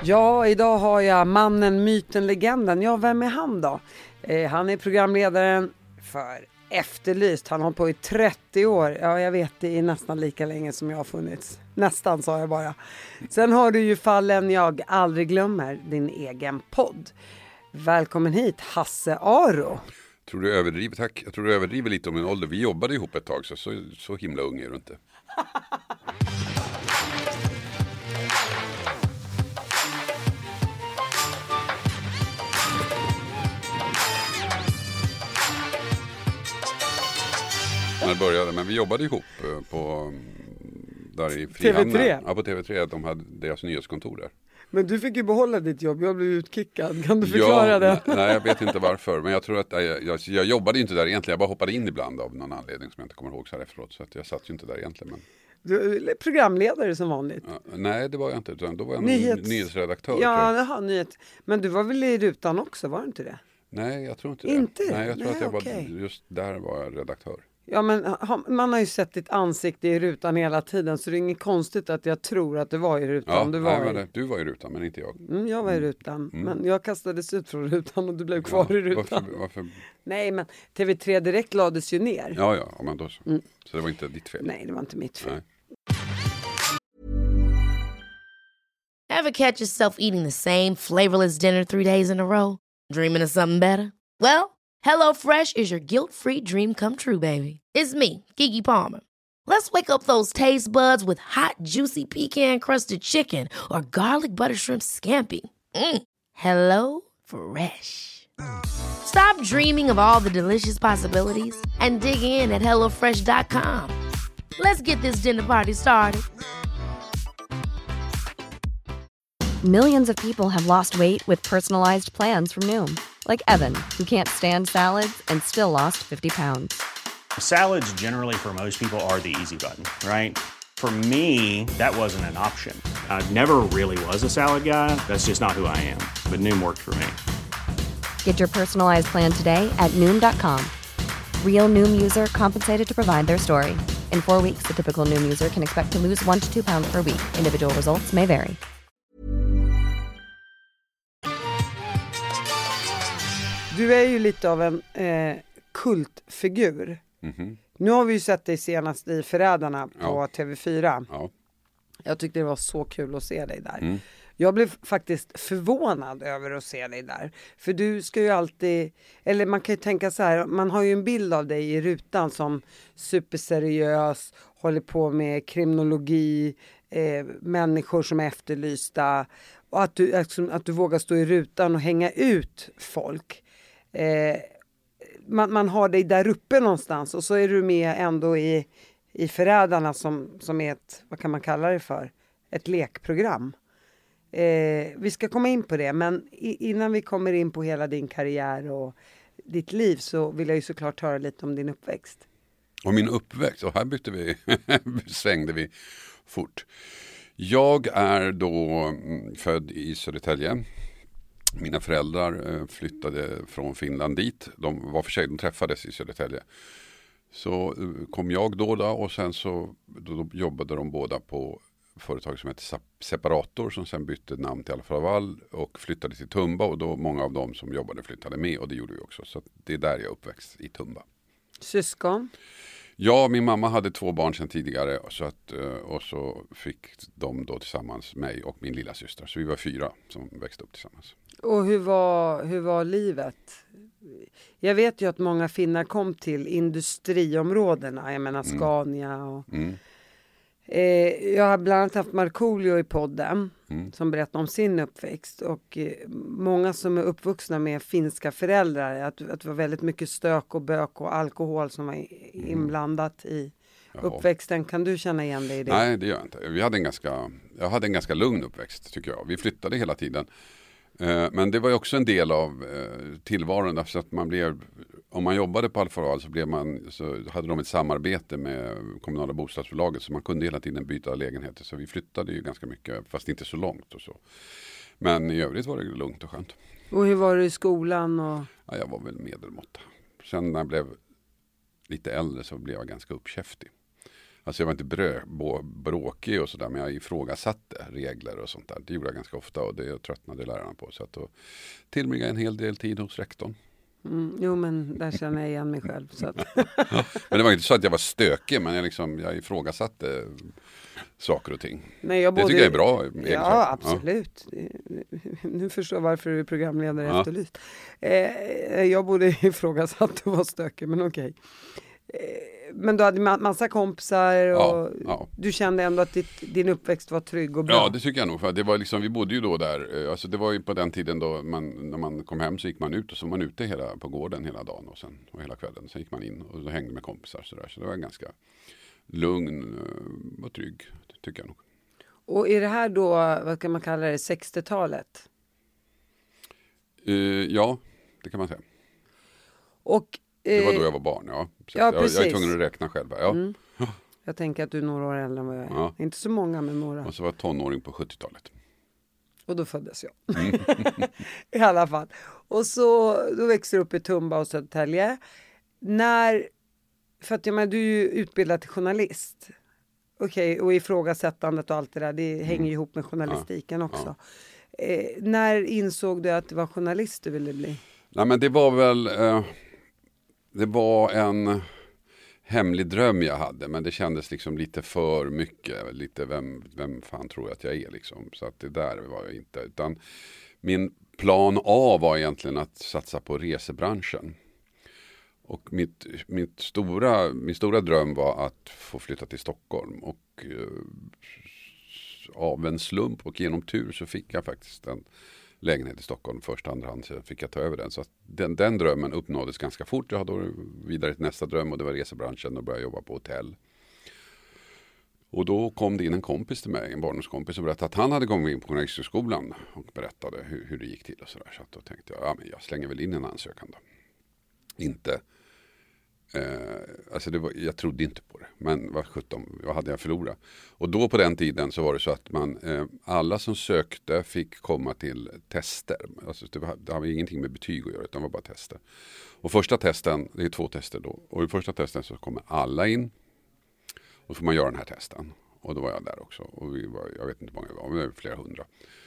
Ja, idag har jag mannen, myten, legenden. Ja, vem är han då? Han är programledaren för Efterlyst. Han har på i 30 år. Ja, jag vet, det är nästan lika länge som jag har funnits. Nästan, sa jag bara. Sen har du ju Fallen jag aldrig glömmer, din egen podd. Välkommen hit, Hasse Aro. Tror du överdriver, tack. Jag tror du överdriver lite om min ålder. Vi jobbade ihop ett tag, så himla ung är du inte. När det började, men vi jobbade ihop på där i Frihamnen. TV3? Ja, på TV3. De hade deras nyhetskontor där. Men du fick ju behålla ditt jobb, jag blev utkickad. Kan du förklara det? Nej, jag vet inte varför. Men jag tror att jag jobbade inte där egentligen. Jag bara hoppade in ibland av någon anledning som jag inte kommer ihåg så här efteråt. Så att jag satt ju inte där egentligen. Men... Du är programledare som vanligt. Ja, nej, det var jag inte. Då var jag nyhetsredaktör. Ja, jaha, nyhet. Men du var väl i Rutan också, var du inte det? Nej, jag tror inte det. Nej, jag tror att jag okay. var, just där var jag redaktör. Ja, men man har ju sett ditt ansikte i Rutan hela tiden, så det är inget konstigt att jag tror att du var i Rutan. Ja, du var i Rutan, men inte jag. Jag var i Rutan, men jag kastades ut från Rutan och du blev kvar i Rutan. Varför? Nej, men TV3 Direkt lades ju ner. Ja, men då så. Så det var inte ditt fel. Nej, det var inte mitt fel. Nej. Ever catch yourself eating the same flavorless dinner 3 days in a row? Dreaming of something better? Well, HelloFresh is your guilt-free dream come true, baby. It's me, Keke Palmer. Let's wake up those taste buds with hot, juicy pecan-crusted chicken or garlic butter shrimp scampi. Hello Fresh. Stop dreaming of all the delicious possibilities and dig in at HelloFresh.com. Let's get this dinner party started. Millions of people have lost weight with personalized plans from Noom. Like Evan, who can't stand salads and still lost 50 pounds. Salads generally for most people are the easy button, right? For me, that wasn't an option. I never really was a salad guy. That's just not who I am. But Noom worked for me. Get your personalized plan today at Noom.com. Real Noom user compensated to provide their story. In 4 weeks, the typical Noom user can expect to lose 1 to 2 pounds per week. Individual results may vary. Du är ju lite av en kultfigur. Mm-hmm. Nu har vi ju sett dig senast i Förrädarna på TV4. Ja. Jag tyckte det var så kul att se dig där. Jag blev faktiskt förvånad över att se dig där. För du ska ju alltid, eller man kan ju tänka så här, man har ju en bild av dig i Rutan som superseriös, håller på med kriminologi, människor som är efterlysta. Och att du vågar stå i Rutan och hänga ut folk. Man har dig där uppe någonstans och så är du med ändå i Förrädarna som är ett, vad kan man kalla det för? Ett lekprogram. Vi ska komma in på det, men innan vi kommer in på hela din karriär och ditt liv så vill jag ju såklart höra lite om din uppväxt. Och min uppväxt, och här svängde vi fort. Jag är då född i Södertälje. Mina föräldrar flyttade från Finland dit. De träffades i Södertälje. Så kom jag då och sen så då jobbade de båda på företag som heter Separator som sen bytte namn till Alfa Laval och flyttade till Tumba, och då många av dem som jobbade flyttade med, och det gjorde vi också. Så det är där jag uppväxt, i Tumba. Syskon? Ja, min mamma hade 2 barn sedan tidigare, och så fick de då tillsammans mig och min lilla syster. Så vi var 4 som växte upp tillsammans. Och hur var livet? Jag vet ju att många finnar kom till industriområdena, jag menar Scania och... Jag har bland annat haft Markoolio i podden som berättar om sin uppväxt, och många som är uppvuxna med finska föräldrar, att det var väldigt mycket stök och bök och alkohol som var inblandat i uppväxten. Kan du känna igen dig i det? Nej, det gör jag inte. Jag hade en ganska lugn uppväxt, tycker jag. Vi flyttade hela tiden. Men det var ju också en del av tillvaron, därför att om man jobbade på Alfa Laval så hade de ett samarbete med kommunala bostadsbolaget, så man kunde hela tiden byta lägenheter. Så vi flyttade ju ganska mycket, fast inte så långt och så. Men i övrigt var det lugnt och skönt. Och hur var det i skolan? Ja, jag var väl medelmåtta. Sen när jag blev lite äldre så blev jag ganska uppkäftig. Alltså jag var inte bråkig och sådär, men jag ifrågasatte regler och sånt där. Det gjorde jag ganska ofta och det tröttnade lärarna på. Så att då tillbringade jag en hel del tid hos rektorn. Jo, men där känner jag igen mig själv. Så att... Men det var inte så att jag var stökig, men jag ifrågasatte saker och ting. Nej, det tycker jag är bra. Ja, absolut. Ja. Nu förstår jag varför du är programledare Efterlyst. Jag borde ifrågasatt att du var stökig, men okej. Men du hade massa kompisar och du kände ändå att din uppväxt var trygg och bra. Ja, det tycker jag nog. För det var liksom, vi bodde ju då där, alltså det var ju på den tiden då när man kom hem så gick man ut och så var man ute på gården hela dagen och hela kvällen. Sen gick man in och så hängde med kompisar så det var ganska lugn och trygg, tycker jag nog. Och är det här då, vad kan man kalla det, 60-talet? Ja, det kan man säga. Och det var då jag var barn, ja. Jag är tvungen att räkna själv. Ja. Mm. Jag tänker att du är några år äldre än vad jag är. Ja. Inte så många, men några. Och så var jag tonåring på 70-talet. Och då föddes jag. I alla fall. Och så då växte du upp i Tumba och Södertälje. För att du är ju utbildad till journalist. Okej, och ifrågasättandet och allt det där, det hänger ihop med journalistiken också. Ja. När insåg du att det var journalist du ville bli? Nej, men det var väl... Det var en hemlig dröm jag hade, men det kändes liksom lite för mycket. Lite vem fan tror jag att jag är liksom. Så att det där var jag inte. Utan min plan A var egentligen att satsa på resebranschen. Och min stora dröm var att få flytta till Stockholm. Och av en slump och genom tur så fick jag faktiskt en lägenhet i Stockholm första hand, så fick jag ta över den. Så att den drömmen uppnåddes ganska fort. Jag hade då vidare till nästa dröm och det var resebranschen och började jobba på hotell. Och då kom det in en kompis till mig, en barndomskompis, och berättade att han hade kommit in på Journalisthögskolan och berättade hur det gick till och sådär. Så att då tänkte jag, men jag slänger väl in en ansökan då. Jag trodde inte på det. Men vad hade jag förlorat? Och då på den tiden så var det så att alla som sökte fick komma till tester. Alltså det hade ingenting med betyg att göra, utan det var bara tester. Och första testen, det är 2 tester då. Och i första testen så kommer alla in. Och så får man göra den här testen. Och då var jag där också. Och jag vet inte hur många det var, men det var flera hundra.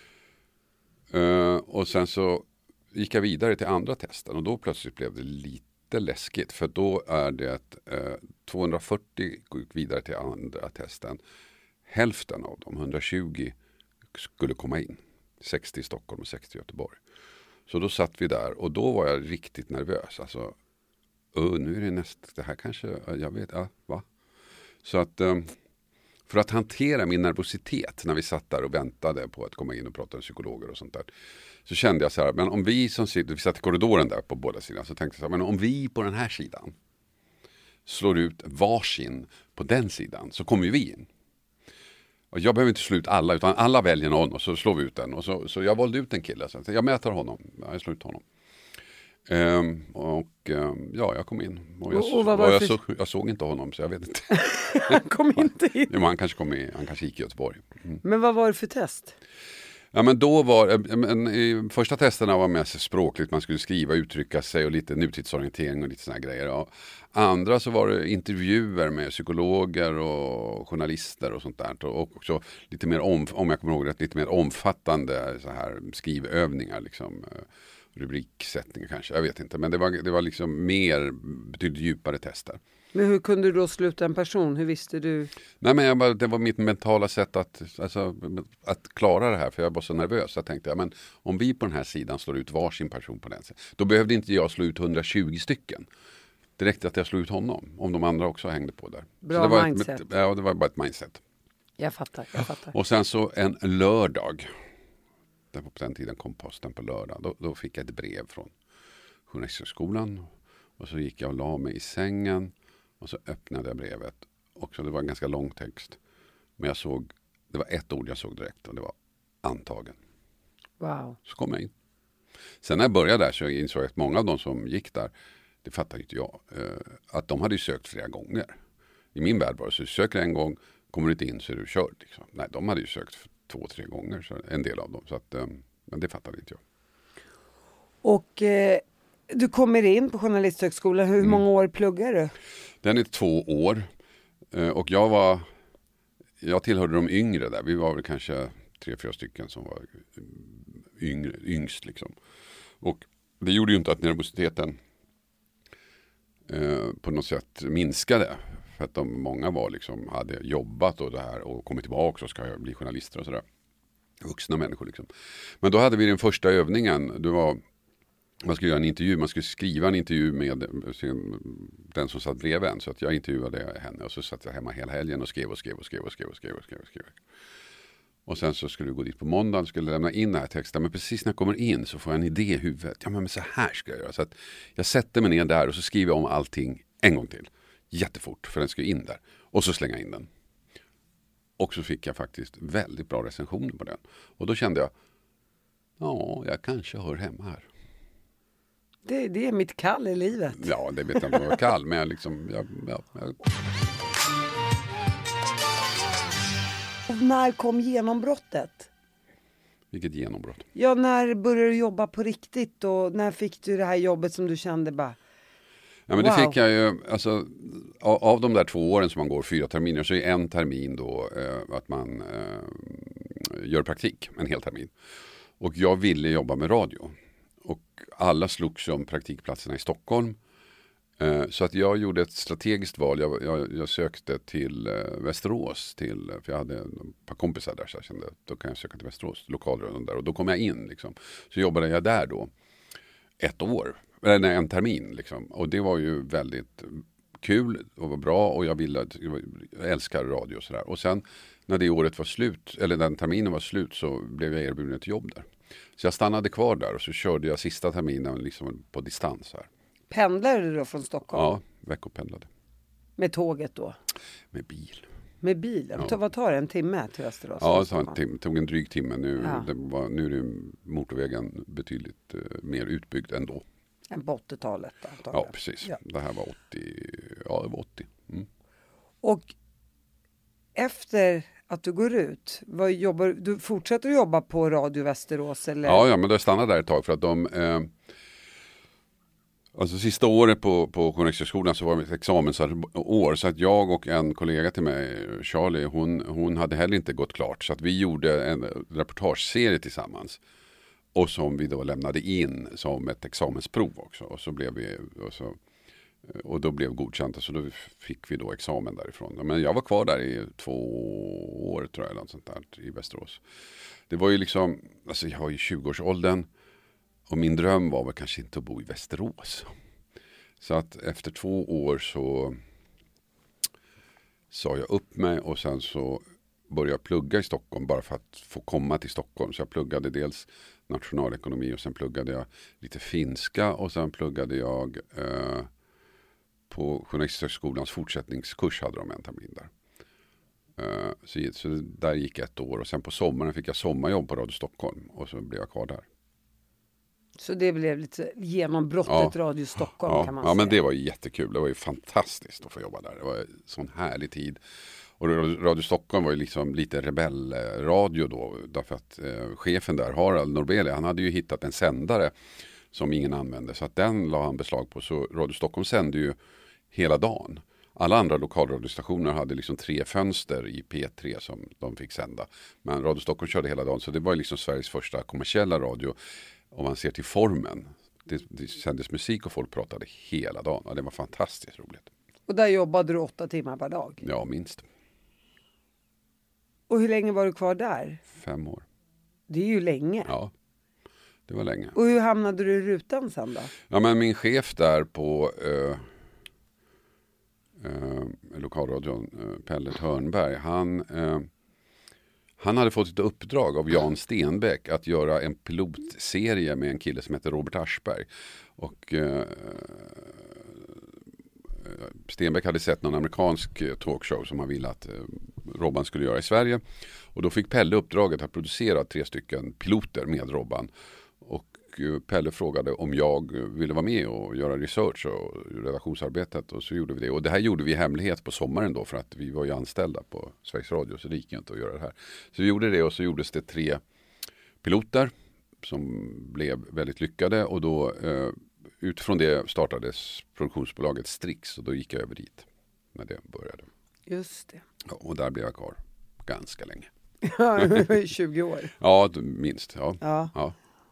Och sen så gick jag vidare till andra testen. Och då plötsligt blev det lite läskigt, för då är det 240 gick vidare till andra testen. Hälften av dem, 120, skulle komma in. 60 i Stockholm och 60 i Göteborg. Så då satt vi där och då var jag riktigt nervös. Alltså, nu är det det här kanske, jag vet, va? Så att för att hantera min nervositet när vi satt där och väntade på att komma in och prata med psykologer och sånt där, så kände jag så här, men om vi vi satt i korridoren där på båda sidor, så tänkte jag så här, men om vi på den här sidan slår ut varsin på den sidan, så kommer ju vi in. Och jag behöver inte slå ut alla, utan alla väljer någon och så slår vi ut den. Och så jag valde ut en kille, så jag mäter honom, jag slår ut honom. Jag kom in och jag såg inte honom, så jag vet inte. Han kom inte in. Jo, han kanske gick i Göteborg. Men vad var det för test? Ja, men då var första testerna var mest språkligt, man skulle skriva, uttrycka sig och lite nutidsorientering och lite såna här grejer. Och andra så var det intervjuer med psykologer och journalister och sånt där, och också lite mer om jag kommer ihåg det, lite mer omfattande så här skrivövningar liksom. Rubriksättningar kanske, jag vet inte. Men det var liksom betydligt djupare tester. Men hur kunde du då sluta en person? Hur visste du? Nej, men det var mitt mentala sätt att klara det här. För jag var så nervös. Jag tänkte, men om vi på den här sidan slår ut varsin person på den sidan, då behövde inte jag slå ut 120 stycken. Det räckte att jag slog ut honom. Om de andra också hängde på där. Bra så det var mindset. Det var bara ett mindset. Jag fattar. Och sen så en lördag. På den tiden kom posten på lördag. Då fick jag ett brev från Journalisthögskolan. Och så gick jag och la mig i sängen. Och så öppnade jag brevet. Och så det var en ganska lång text. Men det var ett ord jag såg direkt. Och det var antagen. Wow. Så kom jag in. Sen när jag började där så insåg jag att många av de som gick där, det fattade inte jag, att de hade ju sökt flera gånger. I min värld var det så, söker en gång, kommer du inte in så är du körd. Liksom. Nej, de hade ju sökt 2-3 gånger, så en del av dem. Så att, men det fattade inte jag. Och du kommer in på Journalisthögskolan. Hur många år pluggar du? Den är 2 år. Och jag tillhörde de yngre där. Vi var väl kanske 3-4 stycken som var yngst liksom. Och det gjorde ju inte att nervositeten på något sätt minskade. För att många var liksom, hade jobbat och det här och kommit tillbaka och ska bli journalister och sådär. Vuxna människor liksom. Men då hade vi den första övningen. Det var, man skulle göra en intervju, man skulle skriva en intervju med den som satt bredvid en. Så att jag intervjuade henne och så satt jag hemma hela helgen och skrev. Och sen så skulle vi gå dit på måndagen, skulle lämna in den här texten. Men precis när jag kommer in så får jag en idé i huvudet. Ja, men så här ska jag göra. Så att jag sätter mig ner där och så skriver jag om allting en gång till. Jättefort, för den ska in där. Och så slänga in den. Och så fick jag faktiskt väldigt bra recensioner på den. Och då kände jag, ja, jag kanske hör hemma här. Det är mitt kall i livet. Ja, det vet jag inte om jag var kall, men jag liksom... Och när kom genombrottet? Vilket genombrott? Ja, när började du jobba på riktigt och när fick du det här jobbet som du kände bara... Ja, men det fick jag ju, alltså, av de där 2 åren som man går 4 terminer så är en termin då att man gör praktik, en hel termin. Och jag ville jobba med radio. Och alla slogs om praktikplatserna i Stockholm. Så att jag gjorde ett strategiskt val. Jag sökte till Västerås, för jag hade ett par kompisar där så jag kände att då kan jag söka till Västerås, lokalradion där. Och då kom jag in liksom. Så jobbade jag där då 1 år. Eller en termin liksom. Och det var ju väldigt kul och var bra och jag älskar radio och sådär. Och sen när det året var slut, eller den terminen var slut, så blev jag erbjuden ett jobb där. Så jag stannade kvar där och så körde jag sista terminen liksom på distans här. Pendlade du då från Stockholm? Ja, veckopendlade. Med tåget då? Med bil. Med bilen? Ja. Vad tar det, en timme till Västerås? Ja, det tog en dryg timme. Nu är det motorvägen betydligt mer utbyggd ändå. Än på 80-talet? Ja, precis. Ja. Det här var 80. Ja, det var 80. Mm. Och efter att du går ut, du fortsätter att jobba på Radio Västerås? Eller? Ja, men det stannade där ett tag för att alltså sista året på Journalisthögskolan så var det ett examensår, så att jag och en kollega till mig, Charlie, hon hade heller inte gått klart, så att vi gjorde en reportageserie tillsammans och som vi då lämnade in som ett examensprov också, och så blev vi och då blev godkänt, så då fick vi då examen därifrån. Men jag var kvar där i 2 år tror jag, eller något sånt där, i Västerås. Det var ju liksom, alltså jag var i 20-årsåldern. Och min dröm var väl kanske inte att bo i Västerås. Så att efter 2 år så sa jag upp mig och sen så började jag plugga i Stockholm bara för att få komma till Stockholm. Så jag pluggade dels nationalekonomi och sen pluggade jag lite finska och sen pluggade jag på Journalisthögskolans fortsättningskurs, hade de en termin där. Så där gick 1 år och sen på sommaren fick jag sommarjobb på Radio Stockholm och så blev jag kvar där. Så det blev lite genombrottet Radio Stockholm kan man säga. Ja, men det var ju jättekul. Det var ju fantastiskt att få jobba där. Det var en sån härlig tid. Och Radio Stockholm var ju liksom lite rebellradio då. Därför att chefen där, Harald Norbeli, han hade ju hittat en sändare som ingen använde. Så att den la han beslag på. Så Radio Stockholm sände ju hela dagen. Alla andra lokalradiostationer hade liksom 3 fönster i P3 som de fick sända. Men Radio Stockholm körde hela dagen. Så det var liksom Sveriges första kommersiella radio. Om man ser till formen. Det sändes musik och folk pratade hela dagen. Ja, det var fantastiskt roligt. Och där jobbade du 8 timmar per dag? Ja, minst. Och hur länge var du kvar där? 5 år. Det är ju länge. Ja, det var länge. Och hur hamnade du i rutan sen då? Ja, men min chef där på lokalradion, Pelle Törnberg, han hade fått ett uppdrag av Jan Stenbeck att göra en pilotserie med en kille som heter Robert Aschberg. Och Stenbeck hade sett någon amerikansk talkshow som han ville att Robban skulle göra i Sverige. Och då fick Pelle uppdraget att producera 3 stycken piloter med Robban. Och Pelle frågade om jag ville vara med och göra research och redaktionsarbetet, och så gjorde vi det. Och det här gjorde vi i hemlighet på sommaren då, för att vi var ju anställda på Sveriges Radio, så det gick inte att göra det här. Så vi gjorde det, och så gjordes det 3 piloter som blev väldigt lyckade, och då utifrån det startades produktionsbolaget Strix, och då gick jag över dit när det började. Just det. Ja, och där blev jag kvar ganska länge. 20 år. Ja, minst. Ja. Ja.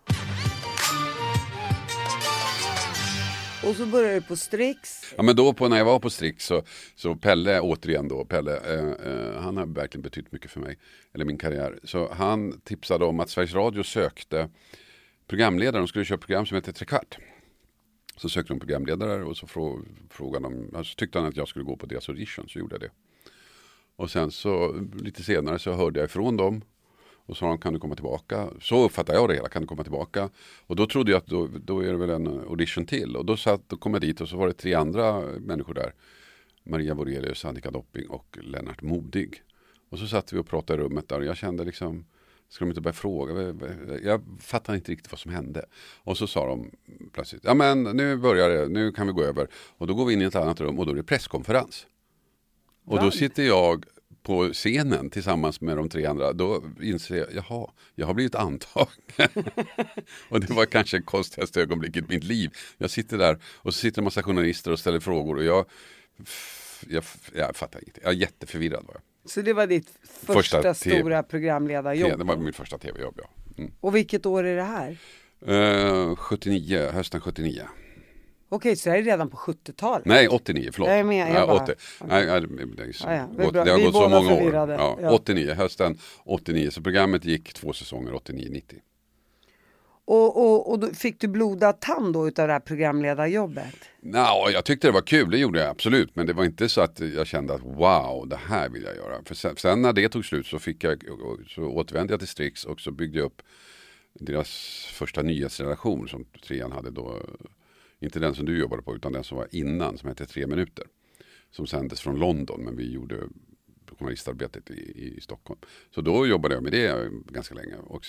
Och så började du på Strix. Ja, men då när jag var på Strix så Pelle, återigen då, han har verkligen betytt mycket för mig, eller min karriär. Så han tipsade om att Sveriges Radio sökte programledare. De skulle köra ett program som heter Trekvart. Så sökte de programledare och så frågade de, alltså tyckte han att jag skulle gå på deras audition, så gjorde jag det. Och sen så lite senare så hörde jag ifrån dem och sa de, kan du komma tillbaka? Så uppfattade jag det hela, kan du komma tillbaka? Och då trodde jag att då är det väl en audition till. Och då kom jag dit och så var det 3 andra människor där. Maria Borelius, Annika Dopping och Lennart Modig. Och så satt vi och pratade i rummet där och jag kände liksom, ska de inte börja fråga? Jag fattade inte riktigt vad som hände. Och så sa de plötsligt, ja men nu börjar det, nu kan vi gå över. Och då går vi in i ett annat rum och då är det presskonferens. Och då sitter jag på scenen tillsammans med de 3 andra. Då inser jag, jaha, jag har blivit antagen. Och det var kanske det konstigaste ögonblicket i mitt liv. Jag sitter där och så sitter en massa journalister och ställer frågor. Och jag fattar inte. Jag är jätteförvirrad var jag. Så det var ditt första stora programledarjobb? Ja, det var mitt första tv-jobb, ja. Mm. Och vilket år är det här? Hösten 79. Okej, så är det redan på 70-talet? Nej, 89, förlåt. Jag är med, jag bara... 80. Okay. Nej, det har gått så många år. Ja. 89, hösten 89. Så programmet gick 2 säsonger, 89-90. Och då fick du blodad tand då utav det här programledarjobbet? Nej, jag tyckte det var kul, det gjorde jag absolut. Men det var inte så att jag kände att wow, det här vill jag göra. För sen när det tog slut så återvände jag till Strix och så byggde jag upp deras första nyhetsredaktion som 3an hade då. Inte den som du jobbade på utan den som var innan, som hette 3 minuter. Som sändes från London, men vi gjorde journalistarbetet i Stockholm. Så då jobbade jag med det ganska länge. Och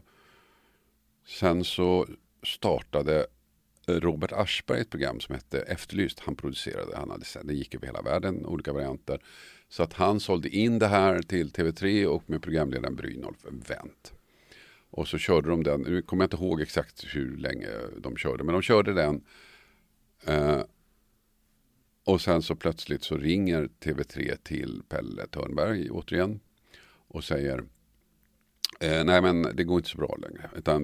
sen så startade Robert Aschberg ett program som hette Efterlyst. Han producerade, det gick över hela världen, olika varianter. Så att han sålde in det här till TV3 och med programledaren Brynolf Wendt. Och så körde de den, nu kommer jag inte ihåg exakt hur länge de körde, men de körde den. Och sen så plötsligt så ringer TV3 till Pelle Törnberg återigen och säger nej men det går inte så bra längre, utan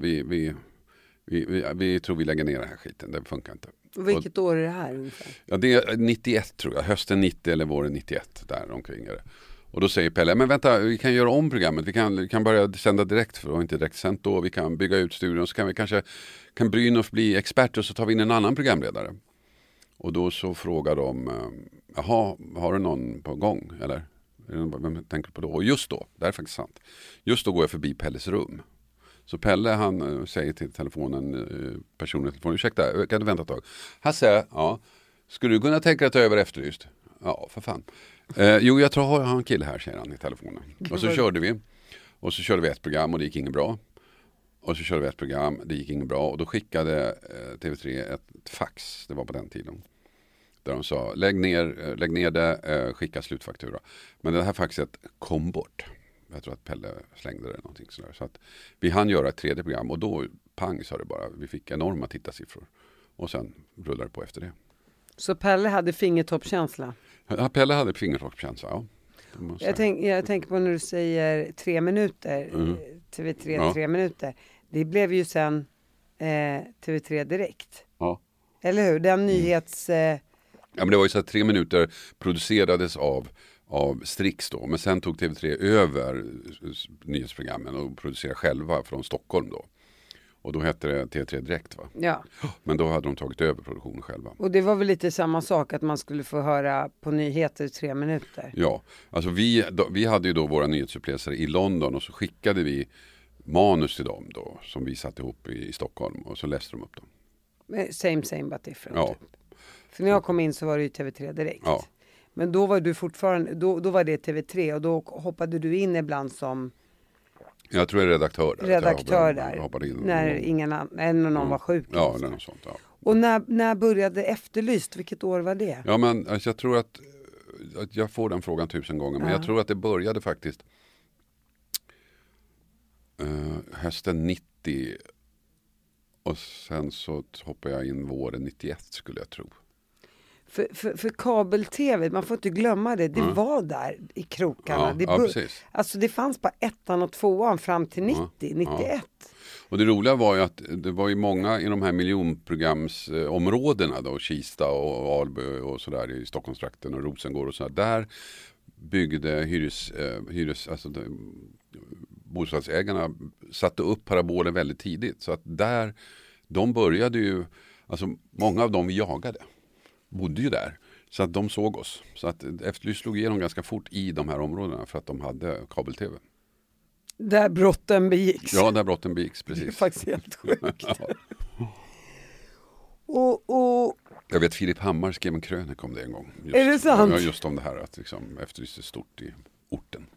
vi tror vi lägger ner den här skiten, det funkar inte. Och vilket år är det här ungefär? Ja, det är 91 tror jag, hösten 90 eller våren 91 där omkring är det. Och då säger Pelle, men vänta, vi kan göra om programmet. Vi kan börja sända direkt, för det var inte direkt sänt då. Vi kan bygga ut studion, så kan Brynolf bli expert och så tar vi in en annan programledare. Och då så frågar de, jaha, har du någon på gång? Eller vem tänker du på då? Och just då, det är faktiskt sant. Just då går jag förbi Pelles rum. Så Pelle han säger till personen i telefonen, ursäkta, kan du vänta ett tag? Hasse, ja, skulle du kunna tänka dig att ta över Efterlyst? Ja, för fan. Jo, jag tror jag har en kille här, säger han i telefonen. Och så körde vi. Och så körde vi ett program och det gick inget bra. Och så körde vi ett program, det gick inget bra. Och då skickade TV3 ett fax, det var på den tiden. Där de sa, lägg ner det, skicka slutfaktura. Men det här faxet kom bort. Jag tror att Pelle slängde det någonting sådär. Så att vi hann göra ett 3:e program och då, pang sa det bara. Vi fick enorma tittarsiffror. Och sen rullade det på efter det. Så Pelle hade fingertoppskänsla? Ja, Pelle hade fingertoppskänsla, ja. Jag tänker på när du säger 3 minuter, TV3 3 minuter. Det blev ju sen TV3 Direkt. Ja. Eller hur? Den nyhets... Ja, men det var ju så att 3 minuter producerades av Strix då. Men sen tog TV3 över nyhetsprogrammen och producerade själva från Stockholm då. Och då hette det TV3 Direkt, va? Ja. Men då hade de tagit över produktionen själva. Och det var väl lite samma sak att man skulle få höra på nyheter 3 minuter? Ja, alltså vi hade ju då våra nyhetsuppläsare i London och så skickade vi manus till dem då som vi satte ihop i Stockholm och så läste de upp dem. Same but different. Ja. För när jag kom in så var det ju TV3 Direkt. Ja. Men då var du fortfarande, då var det TV3 och då hoppade du in ibland som... Jag tror jag är redaktör där. Redaktör där. När någon var sjuk. Ja, eller något sånt. Ja. Och när började Efterlyst? Vilket år var det? Ja, men alltså, jag tror att jag får den frågan 1000 gånger. Men jag tror att det började faktiskt hösten 90. Och sen så hoppade jag in våren 91 skulle jag tro. För kabel-tv, man får inte glömma det. Det var där i krokarna. Precis. Alltså det fanns bara 1:an och 2:an fram till 91. Ja. Och det roliga var ju att det var ju många i de här miljonprogramsområdena då, Kista och Alby och sådär i Stockholmstrakten och Rosengård och sådär. Där byggde bostadsägarna satte upp paraboler väldigt tidigt. Så att där, de började ju, alltså många av dem vi jagade bodde ju där. Så att de såg oss. Så att Efterlyst slog igenom ganska fort i de här områdena för att de hade kabel-tv. Där brotten begicks. Ja, där brotten begicks, precis. Det är faktiskt helt sjukt. Ja. och Jag vet Filip Hammar skrev en krönika om det en gång. Är det sant? Ja, just om det här att liksom, Efterlyst är stort i orten.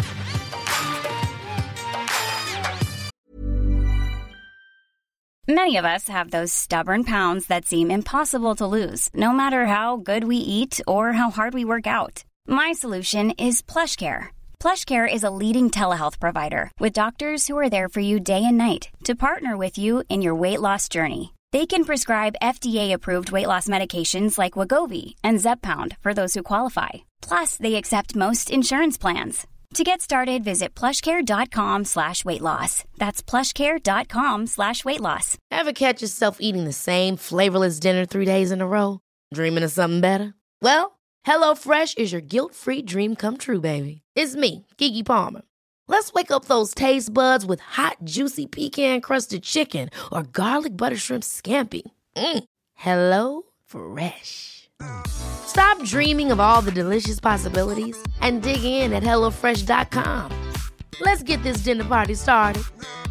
Many of us have those stubborn pounds that seem impossible to lose, no matter how good we eat or how hard we work out. My solution is PlushCare. PlushCare is a leading telehealth provider with doctors who are there for you day and night to partner with you in your weight loss journey. They can prescribe FDA-approved weight loss medications like Wegovy and Zepbound for those who qualify. Plus, they accept most insurance plans. To get started, visit plushcare.com/weightloss. That's plushcare.com/weightloss. Ever catch yourself eating the same flavorless dinner 3 days in a row? Dreaming of something better? Well, HelloFresh is your guilt-free dream come true, baby. It's me, Keke Palmer. Let's wake up those taste buds with hot, juicy pecan-crusted chicken or garlic butter shrimp scampi. Hello Fresh. Stop dreaming of all the delicious possibilities and dig in at HelloFresh.com. Let's get this dinner party started.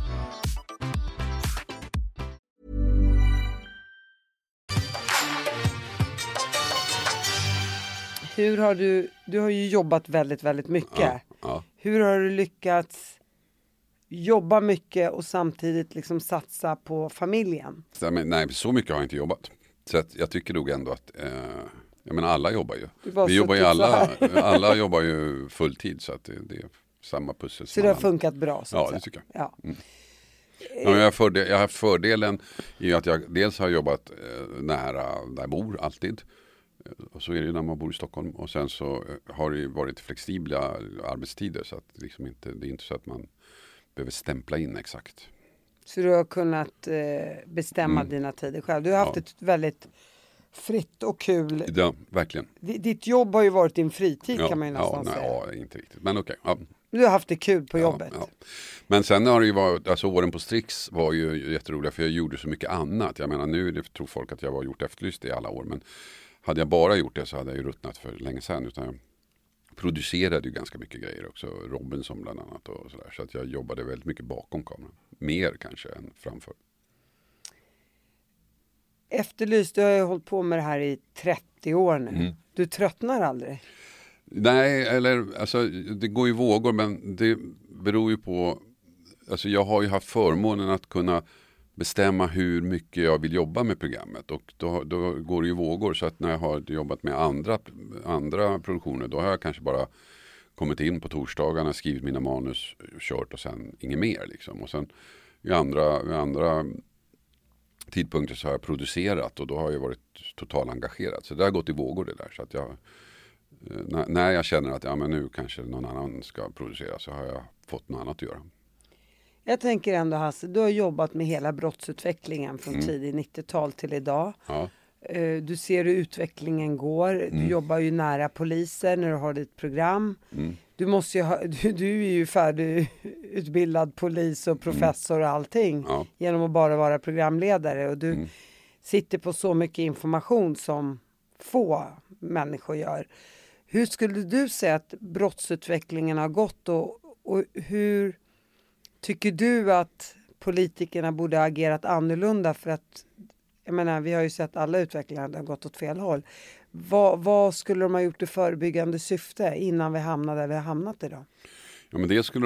hur har du har ju jobbat väldigt, väldigt mycket. Ja. Hur har du lyckats jobba mycket och samtidigt liksom satsa på familjen? Nej, så mycket har jag inte jobbat. Så att jag tycker nog ändå att jag menar, alla jobbar ju. Vi jobbar ju alla jobbar ju fulltid, så att det är samma pussel. Så det har funkat bra? Så ja, det tycker jag. Ja. Mm. Ja, jag har haft fördelen i att jag dels har jobbat nära där jag bor alltid. Och så är det ju när man bor i Stockholm. Och sen så har det ju varit flexibla arbetstider, så att liksom det är inte så att man behöver stämpla in exakt. Så du har kunnat bestämma dina tider själv. Du har haft ett väldigt fritt och kul... Ja, verkligen. Ditt jobb har ju varit din fritid, kan man ju nästan säga. Ja, inte riktigt. Men okej. Ja. Du har haft det kul på jobbet. Ja. Men sen har det ju varit, alltså åren på Strix var ju jätteroliga, för jag gjorde så mycket annat. Jag menar, nu tror folk att jag har gjort Efterlyst i alla år, men hade jag bara gjort det så hade jag ju ruttnat för länge sedan. Utan jag producerade ju ganska mycket grejer också, Robinson bland annat och sådär. Så att jag jobbade väldigt mycket bakom kameran. Mer kanske än framför. Efterlyst, du har ju hållit på med det här i 30 år nu. Mm. Du tröttnar aldrig? Nej, eller alltså det går ju vågor, men det beror ju på, alltså jag har ju haft förmånen att kunna bestämma hur mycket jag vill jobba med programmet, och då går det ju vågor, så att när jag har jobbat med andra produktioner, då har jag kanske bara kommit in på torsdagarna, skrivit mina manus, kört och sen inget mer liksom. Och sen i andra tidpunkter så har jag producerat, och då har jag varit totalt engagerad. Så det har gått i vågor det där, så att jag när jag känner att men nu kanske någon annan ska producera, så har jag fått något annat att göra. Jag tänker ändå, Hasse, du har jobbat med hela brottsutvecklingen från tidig 90-tal till idag. Ja. Du ser hur utvecklingen går. Du jobbar ju nära poliser när du har ditt program. Du måste ju du är ju färdigutbildad polis och professor och allting genom att bara vara programledare. Och du sitter på så mycket information som få människor gör. Hur skulle du säga att brottsutvecklingen har gått, och hur tycker du att politikerna borde ha agerat annorlunda? För att, jag menar, vi har ju sett alla utvecklingar har gått åt fel håll. Vad skulle de ha gjort i förebyggande syfte innan vi hamnade där vi har hamnat idag? Ja, men det skulle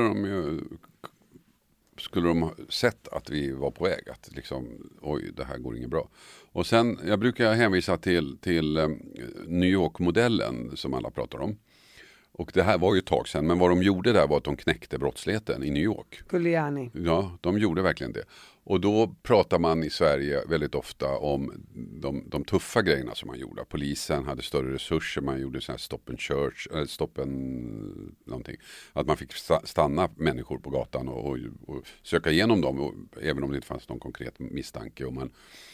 de ha sett att vi var på väg, att liksom, oj, det här går inget bra. Och sen, jag brukar hänvisa till New York-modellen som alla pratar om. Och det här var ju ett tag sedan, men vad de gjorde där var att de knäckte brottsligheten i New York. Giuliani. Ja, de gjorde verkligen det. Och då pratar man i Sverige väldigt ofta om de tuffa grejerna som man gjorde. Polisen hade större resurser, man gjorde sån här stop and någonting. Att man fick stanna människor på gatan och söka igenom dem, och, även om det inte fanns någon konkret misstanke. Och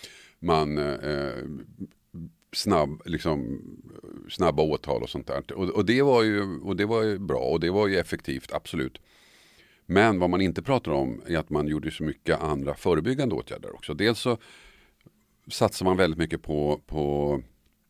snabba åtal och sånt där. Och det var ju bra, och det var ju effektivt, absolut. Men vad man inte pratar om är att man gjorde så mycket andra förebyggande åtgärder också. Dels så satsar man väldigt mycket på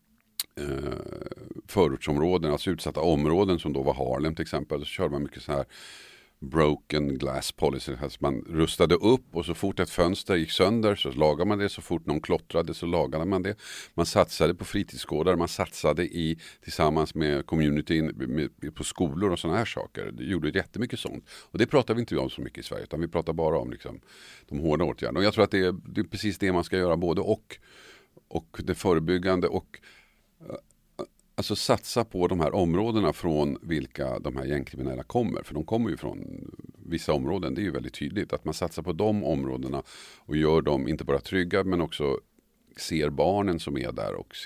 förortsområden, alltså utsatta områden som då var Harlem till exempel. Så körde man mycket så här broken glass policy. Alltså man rustade upp, och så fort ett fönster gick sönder så lagade man det. Så fort någon klottrade så lagade man det. Man satsade på fritidsgårdar. Man satsade tillsammans med communityn på skolor och sådana här saker. Det gjorde jättemycket sånt. Och det pratar vi inte om så mycket i Sverige, utan vi pratar bara om liksom de hårda åtgärderna. Och jag tror att det är precis det man ska göra, både och det förebyggande, och alltså satsa på de här områdena från vilka de här gängkriminella kommer. För de kommer ju från vissa områden. Det är ju väldigt tydligt att man satsar på de områdena och gör dem inte bara trygga, men också ser barnen som är där och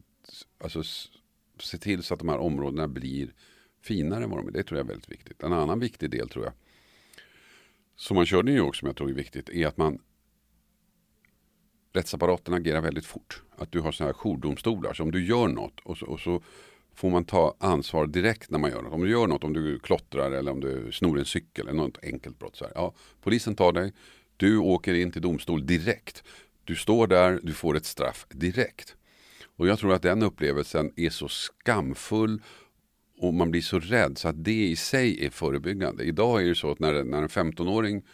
se till så att de här områdena blir finare än vad de är. Det tror jag är väldigt viktigt. En annan viktig del, tror jag, som man körde i New York, som jag tror är viktigt, är att rättsapparaten agerar väldigt fort. Att du har så här jourdomstolar. Så om du gör något och så får man ta ansvar direkt när man gör något. Om du gör något, om du klottrar eller om du snor en cykel eller något enkelt brott. Så här. Ja, polisen tar dig. Du åker in till domstol direkt. Du står där, du får ett straff direkt. Och jag tror att den upplevelsen är så skamfull och man blir så rädd så att det i sig är förebyggande. Idag är det så att när en 15-åring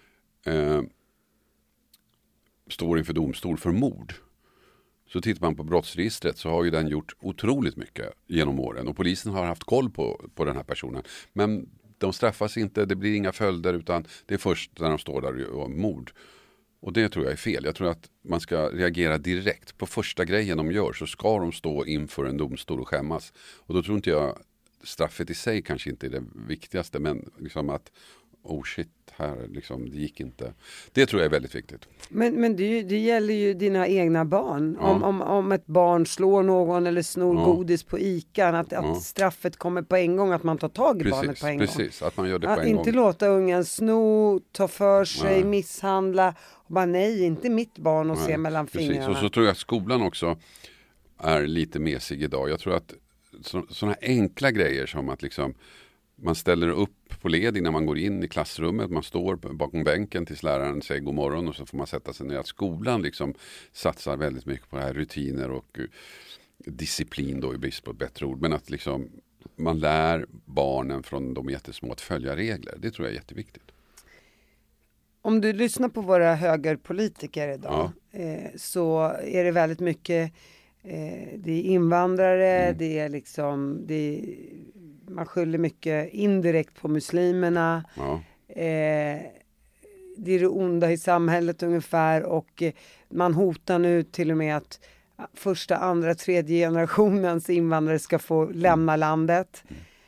står inför domstol för mord, så tittar man på brottsregistret, så har ju den gjort otroligt mycket genom åren, och polisen har haft koll på den här personen, men de straffas inte, det blir inga följder, utan det är först när de står där och mord. Och det tror jag är fel. Jag tror att man ska reagera direkt på första grejen de gör, så ska de stå inför en domstol och skämmas. Och då tror inte jag straffet i sig kanske inte är det viktigaste, men liksom att oh shit, här liksom, det gick inte. Det tror jag är väldigt viktigt. Men det gäller ju dina egna barn. Ja. Om ett barn slår någon eller snor godis på Ican, att straffet kommer på en gång, att man tar tag i barnet på en gång. Precis, att man gör det på en gång. Att inte låta ungen sno, ta för sig, misshandla, och bara nej, inte mitt barn, och se mellan fingrarna. Precis, och så tror jag att skolan också är lite mesig idag. Jag tror att sådana enkla grejer som att liksom man ställer upp på led innan man går in i klassrummet. Man står bakom bänken tills läraren säger god morgon, och så får man sätta sig ner. Att skolan liksom satsar väldigt mycket på det här rutiner och disciplin då, i brist på ett bättre ord. Men att liksom man lär barnen från de jättesmå att följa regler. Det tror jag är jätteviktigt. Om du lyssnar på våra högerpolitiker idag så är det väldigt mycket det är invandrare, det är liksom man skyller mycket indirekt på muslimerna. Ja. Det är det onda i samhället ungefär, och man hotar nu till och med att första, andra, tredje generationens invandrare ska få lämna landet.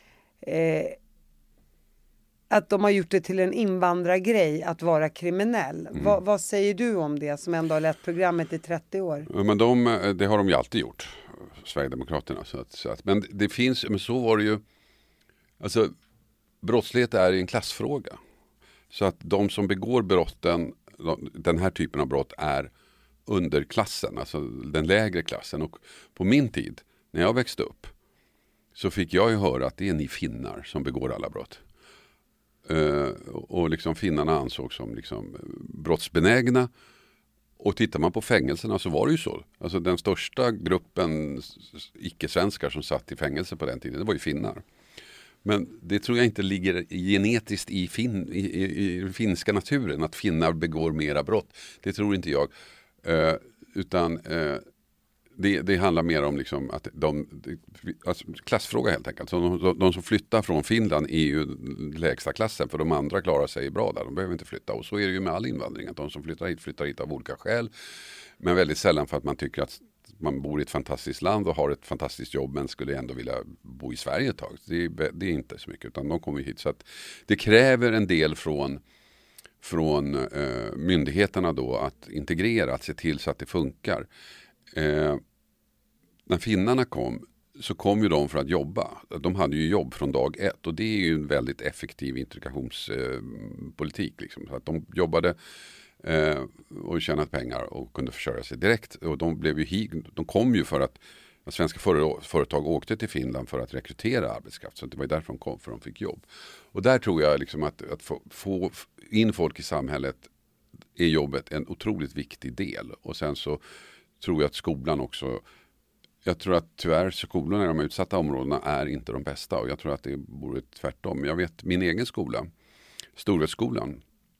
Att de har gjort det till en invandrargrej att vara kriminell. Vad säger du om det, som ändå har lett programmet i 30 år? Ja, men det har de ju alltid gjort, Sverigedemokraterna. Men det finns, men så var det ju. Alltså, brottslighet är en klassfråga. Så att de som begår brotten, den här typen av brott, är underklassen, alltså den lägre klassen. Och på min tid, när jag växte upp, så fick jag ju höra att det är ni finnar som begår alla brott. Och liksom finnarna ansågs som liksom brottsbenägna. Och tittar man på fängelserna så var det ju så. Alltså den största gruppen icke-svenskar som satt i fängelse på den tiden, det var ju finnar. Men det tror jag inte ligger genetiskt i den finska naturen, att finnar begår mera brott. Det tror inte jag. Utan det handlar mer om liksom att alltså klassfråga helt enkelt. Så de som flyttar från Finland är ju lägsta klassen, för de andra klarar sig bra där. De behöver inte flytta. Och så är det ju med all invandring, att de som flyttar hit av olika skäl. Men väldigt sällan för att man tycker att man bor i ett fantastiskt land och har ett fantastiskt jobb men skulle ändå vilja bo i Sverige ett tag. Det är inte så mycket, utan de kommer hit. Så att det kräver en del från myndigheterna då att integrera, att se till så att det funkar. När finnarna kom så kom ju de för att jobba. De hade ju jobb från dag ett och det är ju en väldigt effektiv integrationspolitik. Liksom. Så att de jobbade och tjänat pengar och kunde försörja sig direkt. Och de kom ju för att svenska företag åkte till Finland för att rekrytera arbetskraft. Så det var därför de kom, för de fick jobb. Och där tror jag liksom att få in folk i samhället är jobbet en otroligt viktig del. Och sen så tror jag att skolan också, jag tror att tyvärr skolorna i de utsatta områdena är inte de bästa. Och jag tror att det vore tvärtom. Jag vet min egen skola, Storhetsskolan.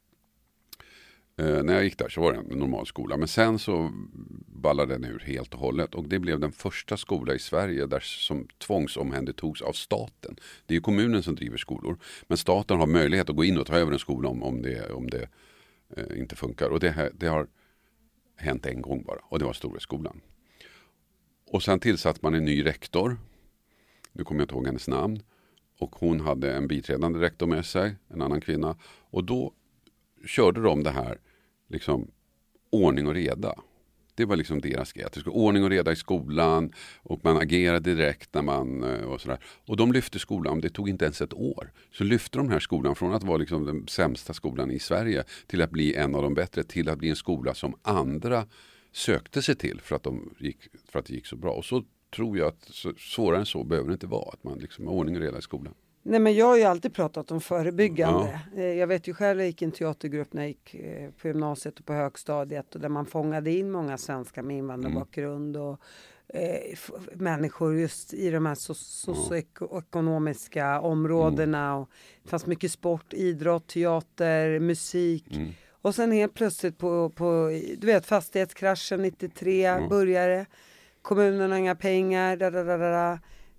När jag gick där så var det en normal skola. Men sen så ballade den ur helt och hållet. Och det blev den första skola i Sverige där som tvångsomhändertogs av staten. Det är ju kommunen som driver skolor. Men staten har möjlighet att gå in och ta över en skola om det inte funkar. Och det har hänt en gång bara. Och det var Storhetsskolan. Och sen tillsatte man en ny rektor. Nu kommer jag inte ihåg hennes namn. Och hon hade en biträdande rektor med sig. En annan kvinna. Och då körde de det här liksom ordning och reda. Det var liksom deras grej. Det skulle ordning och reda i skolan och man agerade direkt när man och sådär. Och de lyfte skolan, det tog inte ens ett år. Så lyfte de här skolan från att vara liksom den sämsta skolan i Sverige till att bli en av de bättre, till att bli en skola som andra sökte sig till för att det gick så bra. Och så tror jag att svårare än så behöver det inte vara, att man liksom har ordning och reda i skolan. Nej, men jag har ju alltid pratat om förebyggande. Ja. Jag vet ju själv, jag gick i en teatergrupp när jag gick på gymnasiet och på högstadiet. Och där man fångade in många svenskar med invandrarbakgrund. Och människor just i de här socioekonomiska områdena. Och det fanns mycket sport, idrott, teater, musik. Och sen helt plötsligt på du vet, fastighetskraschen 93 började. Kommunen har inga pengar.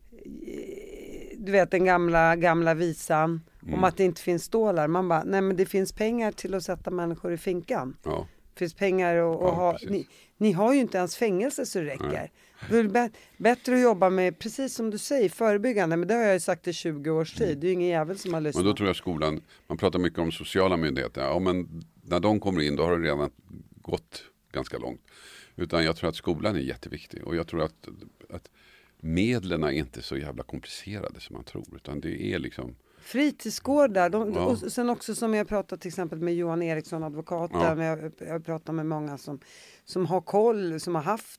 Du vet den gamla visan om att det inte finns stålar. Man bara, nej men det finns pengar till att sätta människor i finkan. Ja. Det finns pengar att ha. Ni har ju inte ens fängelse så det räcker. Det är bättre att jobba med, precis som du säger, förebyggande. Men det har jag ju sagt i 20 års tid. Det är ju ingen jävel som har lyssnat. Men då tror jag skolan, man pratar mycket om sociala myndigheter. Ja, men när de kommer in då har det redan gått ganska långt. Utan jag tror att skolan är jätteviktig. Och jag tror att medlen är inte så jävla komplicerade som man tror. Utan det är liksom fritidsgårdar. Och sen också som jag pratat till exempel med Johan Eriksson, advokaten. Ja. Jag pratar med många som har koll, som har haft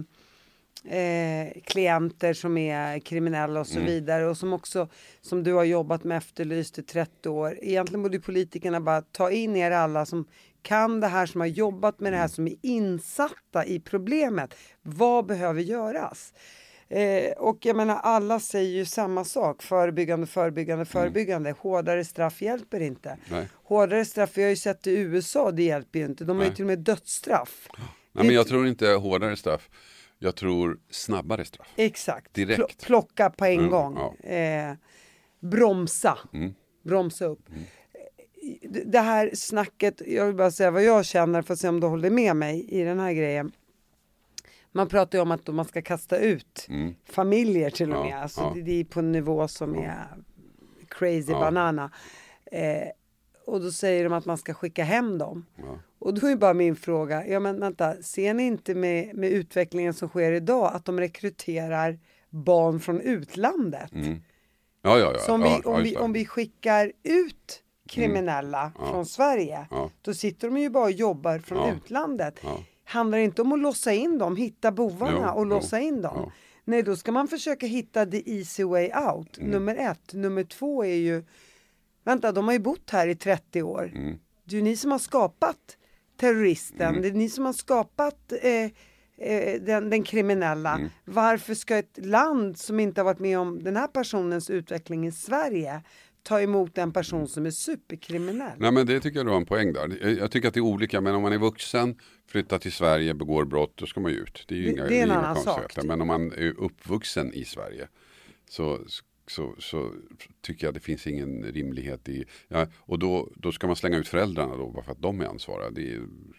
klienter som är kriminella och så vidare. Och som också, som du har jobbat med Efterlyst i 30 år. Egentligen borde politikerna bara ta in er alla som kan det här, som har jobbat med det här, som är insatta i problemet. Vad behöver göras? Och jag menar, alla säger ju samma sak. Förebyggande. Hårdare straff hjälper inte. Nej. Hårdare straff, vi har ju sett i USA, det hjälper ju inte. De har ju till och med dödsstraff. Nej, men jag tror inte hårdare straff. Jag tror snabbare straff. Exakt. Direkt. Plocka på en gång. Ja. Bromsa. Bromsa upp. Det här snacket, jag vill bara säga vad jag känner för att se om du håller med mig i den här grejen. Man pratar ju om att man ska kasta ut familjer till och med. Alltså det är på en nivå som är crazy banana. Och då säger de att man ska skicka hem dem. Ja. Och då är bara min fråga, ja men vänta, ser ni inte med utvecklingen som sker idag att de rekryterar barn från utlandet? Om vi skickar ut kriminella från Sverige, då sitter de ju bara och jobbar från utlandet. Ja. Handlar det inte om att låsa in dem, hitta bovarna och låsa in dem? Ja. Nej, då ska man försöka hitta the easy way out. Nummer 1. Nummer 2 är ju, vänta, de har ju bott här i 30 år. Det är ju ni som har skapat terroristen. Det är ni som har skapat den kriminella. Varför ska ett land som inte har varit med om den här personens utveckling i Sverige ta emot en person som är superkriminell? Nej, men det tycker jag du har en poäng där. Jag tycker att det är olika, men om man är vuxen, flyttar till Sverige, begår brott, då ska man ju ut. Det är ju det är en annan sak. Men om man är uppvuxen i Sverige så tycker jag det finns ingen rimlighet i. Ja, och då ska man slänga ut föräldrarna då, bara för att de är ansvariga.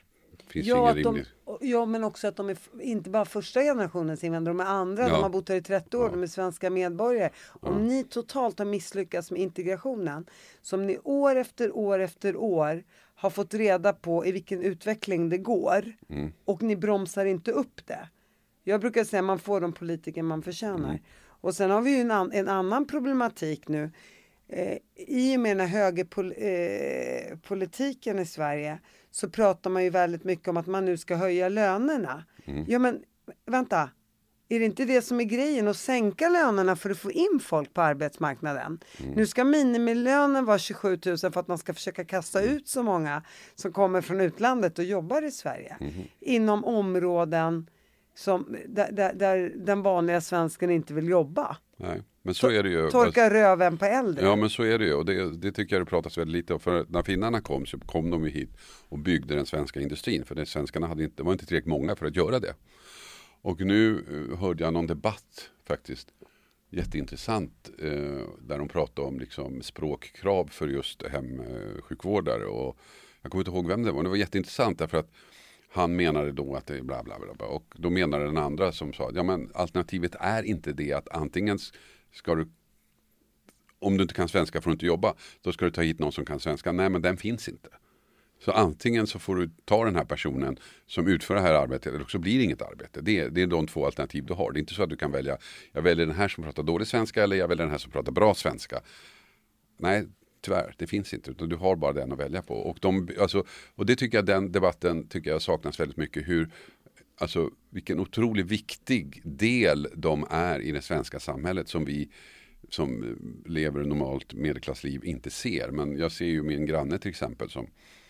Finns ingen rimlig... Ja, men också att de är inte bara första generationens invandrare, de är andra. De har bott här i 30 år, de är svenska medborgare. Om ni totalt har misslyckats med integrationen, som ni år efter år har fått reda på i vilken utveckling det går, och ni bromsar inte upp det. Jag brukar säga att man får de politiker man förtjänar. Och sen har vi ju en annan problematik nu. I och med den högerpolitiken i Sverige så pratar man ju väldigt mycket om att man nu ska höja lönerna. Ja, men vänta. Är det inte det som är grejen? Att sänka lönerna för att få in folk på arbetsmarknaden. Nu ska minimilönen vara 27 000 för att man ska försöka kasta ut så många som kommer från utlandet och jobbar i Sverige. Inom områden där den vanliga svensken inte vill jobba. Nej, men så är det ju. Torka röven på äldre. Ja, men så är det ju. Och det tycker jag det pratas väldigt lite om. För när finnarna kom så kom de ju hit och byggde den svenska industrin. För svenskarna var inte tillräckligt många för att göra det. Och nu hörde jag någon debatt faktiskt. Jätteintressant. Där de pratade om liksom språkkrav för just hemsjukvårdare. Och jag kommer inte ihåg vem det var. Det var jätteintressant därför att han menade då att det är bla bla bla. Och då menade den andra som sa, ja men alternativet är inte det att antingen ska du, om du inte kan svenska får du inte jobba, då ska du ta hit någon som kan svenska. Nej, men den finns inte. Så antingen så får du ta den här personen som utför det här arbetet, eller så blir det inget arbete. Det är de två alternativ du har. Det är inte så att du kan välja, jag väljer den här som pratar dålig svenska eller jag väljer den här som pratar bra svenska. Nej, tyvärr, det finns inte, utan du har bara den att välja på. Och det tycker jag, den debatten tycker jag saknas väldigt mycket. Vilken otroligt viktig del de är i det svenska samhället som vi som lever normalt medelklassliv inte ser. Men jag ser ju min granne till exempel som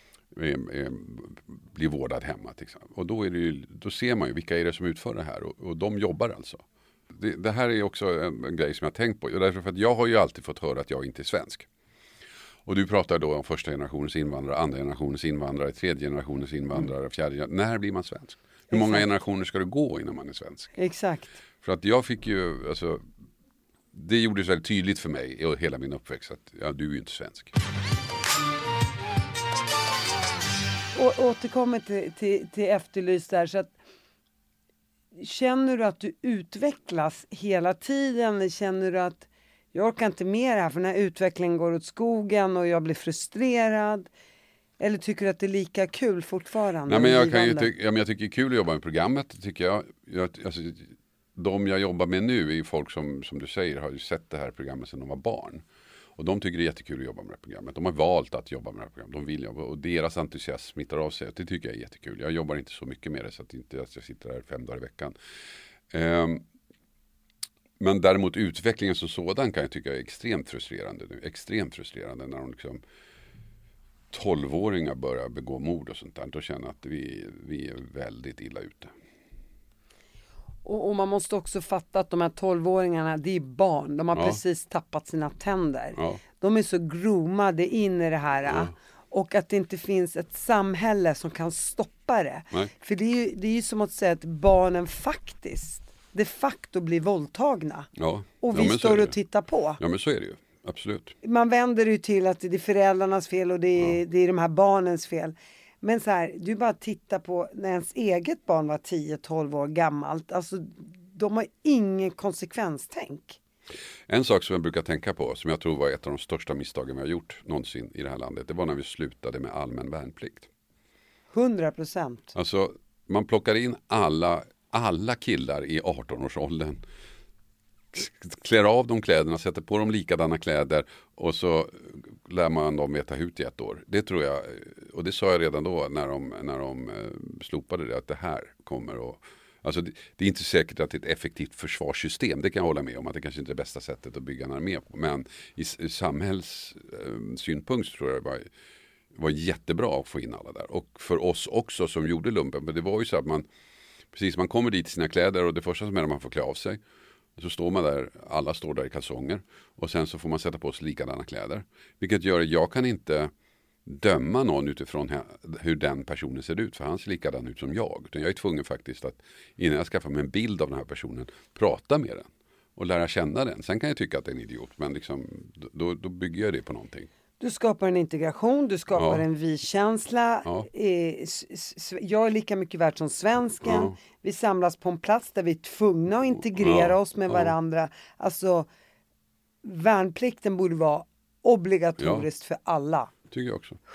blir vårdad hemma. Till exempel. Och då ser man ju vilka är det som utför det här. Och de jobbar alltså. Det här är också en grej som jag har tänkt på. Därför för att jag har ju alltid fått höra att jag inte är svensk. Och du pratar då om första generationens invandrare, andra generationens invandrare, tredje generationens invandrare, fjärde generationens. När blir man svensk? Hur många generationer ska det gå innan man är svensk? Exakt. För att jag fick ju, det gjordes väldigt tydligt för mig i hela min uppväxt att du är ju inte svensk. Och återkommer till Efterlyst där, så att känner du att du utvecklas hela tiden? Känner du att jag orkar inte mer här för den här utvecklingen går åt skogen och jag blir frustrerad? Eller tycker du att det är lika kul fortfarande? Nej, men jag tycker det är kul att jobba med programmet. Tycker jag. De jag jobbar med nu är folk som du säger har ju sett det här programmet sedan de var barn. Och de tycker det är jättekul att jobba med det här programmet. De har valt att jobba med det här programmet. De vill jobba och deras entusiasm smittar av sig. Det tycker jag är jättekul. Jag jobbar inte så mycket med det så att jag sitter där 5 dagar i veckan. Men däremot utvecklingen som sådan kan jag tycka är extremt frustrerande nu. Extremt frustrerande när de 12-åringar börjar begå mord och sånt där. Då känner jag att vi är väldigt illa ute. Och man måste också fatta att de här 12-åringarna, det är barn. De har precis tappat sina tänder. Ja. De är så groomade in i det här. Ja. Och att det inte finns ett samhälle som kan stoppa det. Nej. För det är ju som att säga att barnen faktiskt de facto blir våldtagna. Ja. Och vi står och tittar på. Ja, men så är det ju. Absolut. Man vänder ju till att det är föräldrarnas fel och det är de här barnens fel. Men så här, du bara tittar på när ens eget barn var 10-12 år gammalt. Alltså, de har ingen konsekvenstänk. En sak som jag brukar tänka på, som jag tror var ett av de största misstagen vi har gjort någonsin i det här landet. Det var när vi slutade med allmän värnplikt. 100%. Alltså, man plockar in alla killar i 18-årsåldern. Klär av de kläderna, sätter på dem likadana kläder och så lär man dem veta hut i 1 år. Det tror jag, och det sa jag redan då när de slopade det, att det här kommer att... Alltså det är inte säkert att det är ett effektivt försvarssystem, det kan jag hålla med om, att det kanske inte är det bästa sättet att bygga en armé på. Men i samhällssynpunkt tror jag det var jättebra att få in alla där. Och för oss också som gjorde lumpen, men det var ju så att man kommer dit i sina kläder och det första som är att man får klä av sig. Så står man där, alla står där i kalsonger och sen så får man sätta på sig likadana kläder. Vilket gör att jag kan inte döma någon utifrån hur den personen ser ut, för han ser likadan ut som jag. Utan jag är tvungen faktiskt att innan jag skaffar mig en bild av den här personen prata med den och lära känna den. Sen kan jag tycka att det är en idiot, men då bygger jag det på någonting. Du skapar en integration, du skapar en vi-känsla. Ja. Jag är lika mycket värd som svensken. Ja. Vi samlas på en plats där vi är tvungna att integrera oss med varandra. Alltså, värnplikten borde vara obligatoriskt för alla. Tycker jag också.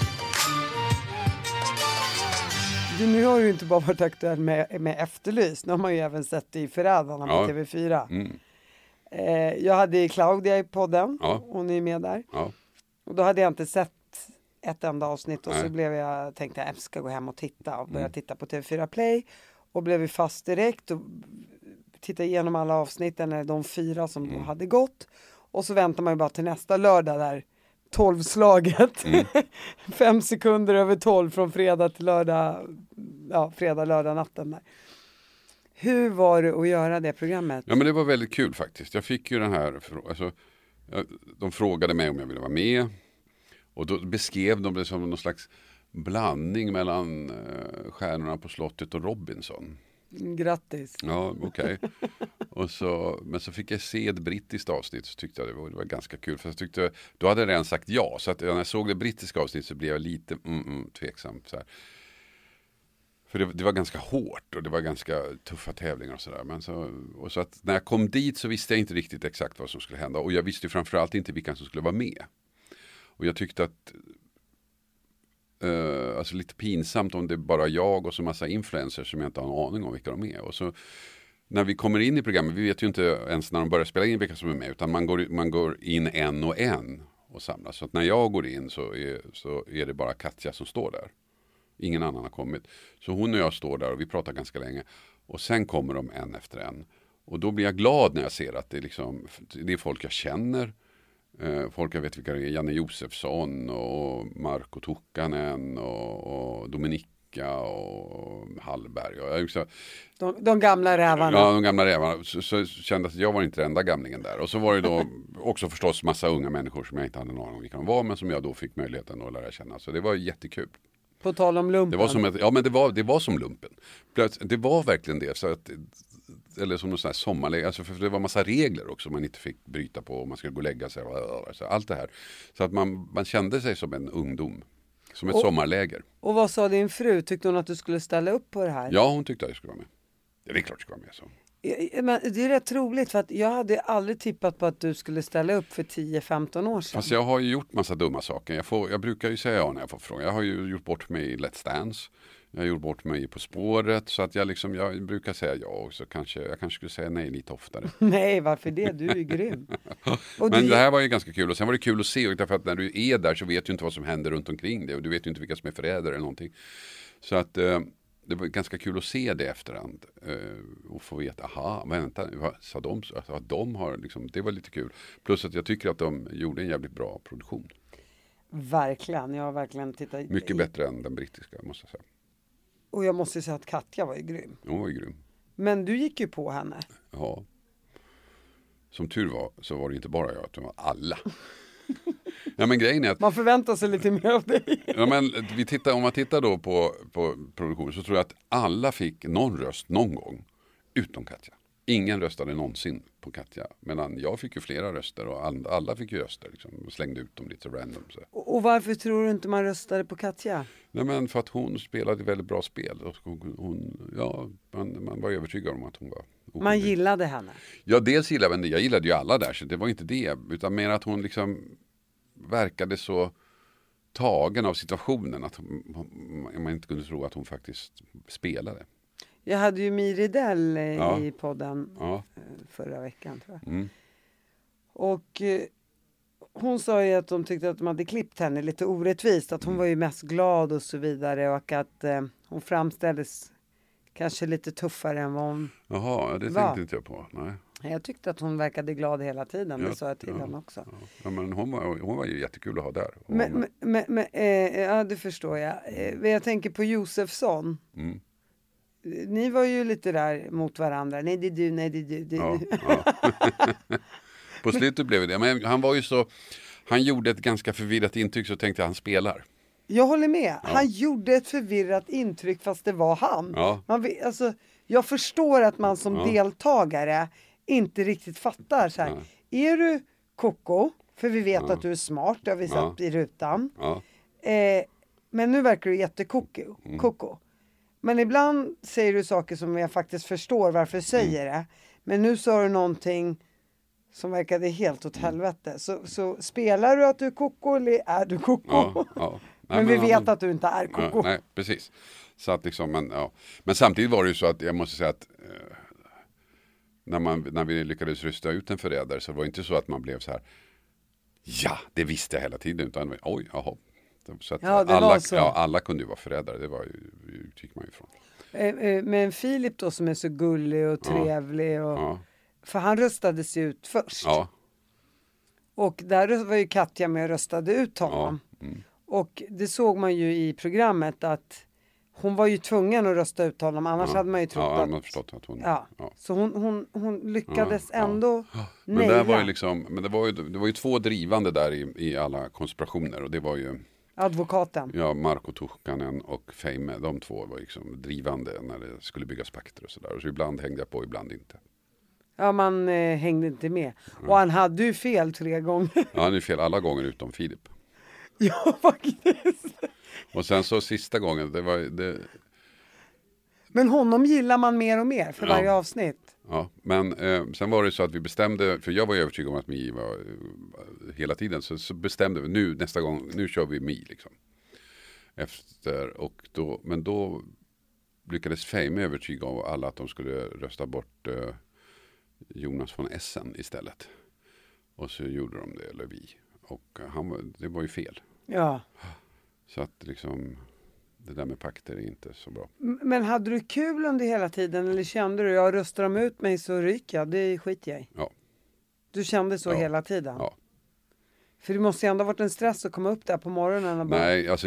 Nu har du inte bara varit aktuell med Efterlyst. Nu har man ju även sett det i Förrädarna på TV4. Jag hade Claudia i podden. Hon är med där. Ja. Och då hade jag inte sett ett enda avsnitt. Och så tänkte jag ska gå hem och titta. Och börja titta på TV4 Play. Och blev fast direkt. Och tittade igenom alla avsnitten. Eller de 4 som då hade gått. Och så väntar man ju bara till nästa lördag där. 12-slaget. 5 sekunder över 12 från fredag till lördag. Ja, fredag, lördag natten där. Hur var det att göra det programmet? Ja, men det var väldigt kul faktiskt. Jag fick ju den här, alltså, de frågade mig om jag ville vara med. Och då beskrev de det som någon slags blandning mellan Stjärnorna på slottet och Robinson. Grattis. Ja, okej. Men så fick jag se ett brittiskt avsnitt, så tyckte jag det var ganska kul. För jag tyckte, då hade jag redan sagt ja. Så att när jag såg det brittiska avsnittet så blev jag lite tveksam. Så här. För det var ganska hårt och det var ganska tuffa tävlingar och sådär. Så att när jag kom dit så visste jag inte riktigt exakt vad som skulle hända. Och jag visste ju framförallt inte vilka som skulle vara med. Och jag tyckte att alltså lite pinsamt om det är bara jag och så massa influencers som jag inte har en aning om vilka de är. Och så när vi kommer in i programmet, vi vet ju inte ens när de börjar spela in vilka som är med, utan man går in en och samlas. Så att när jag går in så är det bara Katja som står där. Ingen annan har kommit. Så hon och jag står där och vi pratar ganska länge. Och sen kommer de en efter en. Och då blir jag glad när jag ser att det är folk jag känner. Folk jag vet vilka det är. Janne Josefsson och Marko Tukkanen och Dominika och Hallberg. De gamla rävarna. Ja, de gamla rävarna. Så kände att jag var inte den enda gamlingen där. Och så var det då också förstås massa unga människor som jag inte hade någon aning om vilka de var. Men som jag då fick möjligheten att lära känna. Så det var jättekul. På tal om lumpen. Det var som det var som lumpen. Det var verkligen det. Så att, eller som någon sån här sommarläge. Alltså för det var massa regler också man inte fick bryta på. Och man skulle gå och lägga sig. Så allt det här. Så att man kände sig som en ungdom. Som ett sommarläger. Och vad sa din fru? Tyckte hon att du skulle ställa upp på det här? Ja, hon tyckte att jag skulle vara med. Det är klart jag skulle vara med. Så. Men det är rätt roligt för att jag hade aldrig tippat på att du skulle ställa upp för 10-15 år sedan. Fast jag har ju gjort massa dumma saker. Jag brukar ju säga ja när jag får frågan. Jag har ju gjort bort mig i Let's Dance. Jag har gjort bort mig På spåret. Så att jag brukar säga ja och så jag kanske skulle säga nej lite oftare. Nej, varför det? Du är grym. Men det här var ju ganska kul. Och sen var det kul att se. Därför att när du är där så vet du inte vad som händer runt omkring dig. Och du vet ju inte vilka som är förrädare eller någonting. Så att det var ganska kul att se det efterhand och få veta, vänta, så de har liksom, det var lite kul. Plus att jag tycker att de gjorde en jävligt bra produktion. Verkligen, jag har verkligen tittat. Mycket bättre än den brittiska, måste jag säga. Och jag måste säga att Katja var ju grym. Hon var ju grym. Men du gick ju på henne. Ja. Som tur var så var det inte bara jag, utan alla. Ja, men grejen är att man förväntar sig lite mer av dig. Ja, men om man tittar då på produktionen så tror jag att alla fick någon röst någon gång utom Katja. Ingen röstade någonsin på Katja. Medan jag fick ju flera röster och alla fick ju röster. Liksom, och slängde ut dem lite random. Så. Och varför tror du inte man röstade på Katja? Nej, men för att hon spelade väldigt bra spel. Och man var övertygad om att hon var oskyldig. Man gillade henne? Ja, dels gillade jag gillade ju alla där. Så det var inte det. Utan mer att hon liksom verkade så tagen av situationen att man inte kunde tro att hon faktiskt spelade. Jag hade ju Miridell i podden förra veckan, tror jag. Mm. Och hon sa ju att de tyckte att de hade klippt henne lite orättvist. Att hon var ju mest glad och så vidare. Och att hon framställdes kanske lite tuffare än vad hon Jaha, det tänkte inte jag på. Nej. Jag tyckte att hon verkade glad hela tiden. Det sa jag till henne också. Ja, men hon var ju jättekul att ha där. Men ja, det förstår jag. Jag tänker på Josefsson. Mm. Ni var ju lite där mot varandra. Nej, det är du, nej, det är du. Ja. På slutet blev det. Men han var ju så... Han gjorde ett ganska förvirrat intryck, så tänkte jag han spelar. Jag håller med. Ja. Han gjorde ett förvirrat intryck fast det var han. Ja. Jag förstår att man som deltagare inte riktigt fattar. Så här. Är du koko För vi vet att du är smart, det har vi sett i rutan. Ja. Men nu verkar du jättekoko. Men ibland säger du saker som jag faktiskt förstår varför du säger det. Men nu sa du någonting som verkade helt åt helvete. Så spelar du att du är koko eller är du koko? Ja. Men vi vet att du inte är koko. Nej, precis. Så att liksom, men samtidigt var det ju så att jag måste säga att när vi lyckades rösta ut en förrädare så var det inte så att man blev så här, ja, det visste jag hela tiden, utan oj, jaha. Så att alla kunde ju vara förrädare, det utgick man ju ifrån. Men Filip då som är så gullig och trevlig, för han röstades ju ut först. Ja. Och där var ju Katja med och röstade ut honom. Ja. Och det såg man ju i programmet att hon var ju tvungen att rösta ut honom, annars hade man ju trott att... man förstått att hon... Ja. Så hon lyckades ändå Men där var ju liksom, men det var ju två drivande där i alla konspirationer, och det var ju... Advokaten. Ja, Marko Tukkanen och Feime, de två var liksom drivande när det skulle byggas pakter och sådär. Och så ibland hängde jag på, ibland inte. Ja, man hängde inte med. Och han hade ju fel 3 gånger. Ja, han är fel alla gånger utom Filip. Ja, faktiskt. Och sen så sista gången, Men honom gillar man mer och mer för varje avsnitt. Ja, men sen var det så att vi bestämde, för jag var övertygad om att Mi var hela tiden, så bestämde vi nästa gång, nu kör vi Mi liksom. Men då lyckades Feime övertyga om alla att de skulle rösta bort Jonas von Essen istället. Och så gjorde de det, eller vi. Och det var ju fel. Ja. Så att liksom, det där med pakter är inte så bra. Men hade du kul under hela tiden, eller kände du, jag röstar de ut mig så ryker jag, det skiter jag i? Ja. Du kände så hela tiden? Ja. För det måste ju ändå ha varit en stress att komma upp där på morgonen och bara... Nej, alltså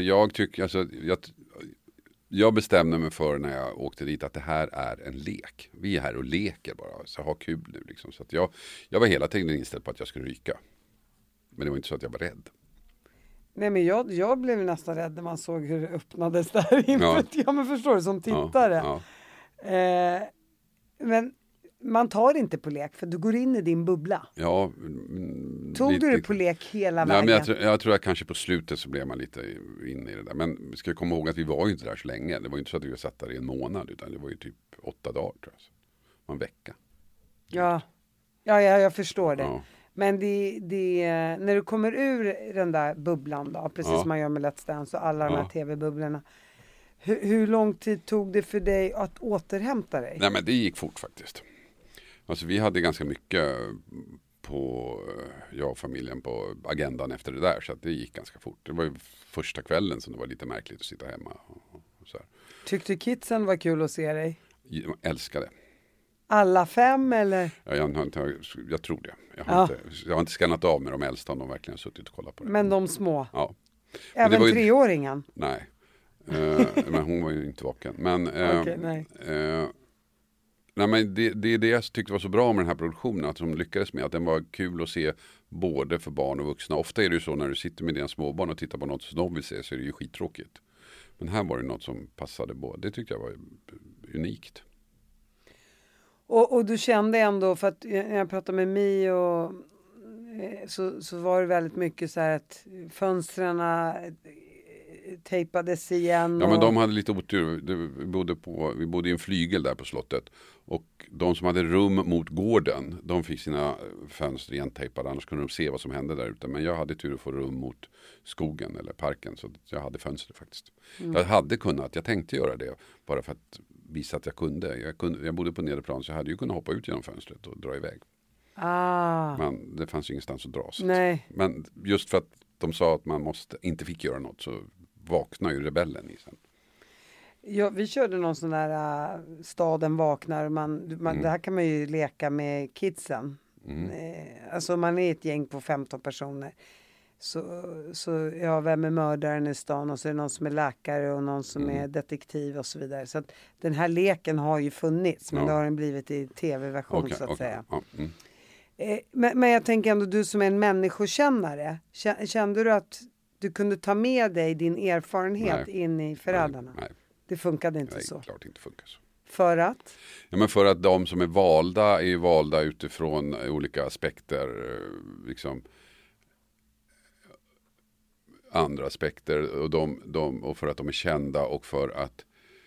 jag bestämde mig för när jag åkte dit att det här är en lek. Vi är här och leker bara, så ha kul nu liksom. Så att jag var hela tiden inställd på att jag skulle ryka. Men det var inte så att jag var rädd. Nej, men jag blev nästan rädd när man såg hur det öppnades där inför. Ja, men förstår du, som tittare. Ja. Men man tar inte på lek, för du går in i din bubbla. Ja. Tog du det på lek hela vägen? Men jag tror att kanske på slutet så blev man lite inne i det där. Men vi ska komma ihåg att vi var ju inte där så länge. Det var ju inte så att vi satt där i en månad, utan det var ju typ 8 dagar tror jag. En vecka. Ja, jag förstår det. Ja. Men när du kommer ur den där bubblan då, precis som man gör med Let's Dance och alla de här tv-bubblorna. Hur lång tid tog det för dig att återhämta dig? Nej, men det gick fort faktiskt. Alltså vi hade ganska mycket jag och familjen på agendan efter det där, så att det gick ganska fort. Det var ju första kvällen som det var lite märkligt att sitta hemma. Och så här. Tyckte kidsen var kul att se dig? Jag älskade. Alla 5 eller? Ja, jag tror det. Jag har inte skannat av med de äldsta om de verkligen har suttit och kollat på det. Men de små? Ja. Även 3-åringen? Nej. Men hon var ju inte vaken. Men, nej, men det är det jag tyckte var så bra med den här produktionen, att de lyckades med att den var kul att se både för barn och vuxna. Ofta är det ju så när du sitter med dina småbarn och tittar på något som de vill se, så är det ju skittråkigt. Men här var det något som passade både. Det tyckte jag var unikt. Och du kände ändå, för att när jag pratade med Mi och så var det väldigt mycket så här att fönstren tejpades igen. Ja, men de hade lite otur. Vi bodde i en flygel där på slottet. Och de som hade rum mot gården, de fick sina fönster igentejpade. Annars kunde de se vad som hände där ute. Men jag hade tur att få rum mot skogen eller parken. Så jag hade fönster faktiskt. Jag tänkte göra det bara för att visa att jag kunde. Jag bodde på nederplan, så jag hade ju kunnat hoppa ut genom fönstret och dra iväg. Men det fanns ju ingenstans att dra. Nej. Men just för att de sa att man inte fick göra något, så vaknar ju rebellen i sen. Ja, vi körde någon sån där staden vaknar. Det här kan man ju leka med kidsen. Alltså man är ett gäng på 15 personer. Så vem är mördaren i stan, och så är det någon som är läkare och någon som är detektiv och så vidare. Så att den här leken har ju funnits, men det har den blivit i tv-version så att säga. Ja. Men jag tänker ändå, du som är en människokännare, kände du att du kunde ta med dig din erfarenhet in i föräldrarna? Nej. Det funkade inte så? Nej, klart inte funkar så. För att? Ja, men för att de som är valda utifrån olika aspekter. Liksom, andra aspekter och för att de är kända och för att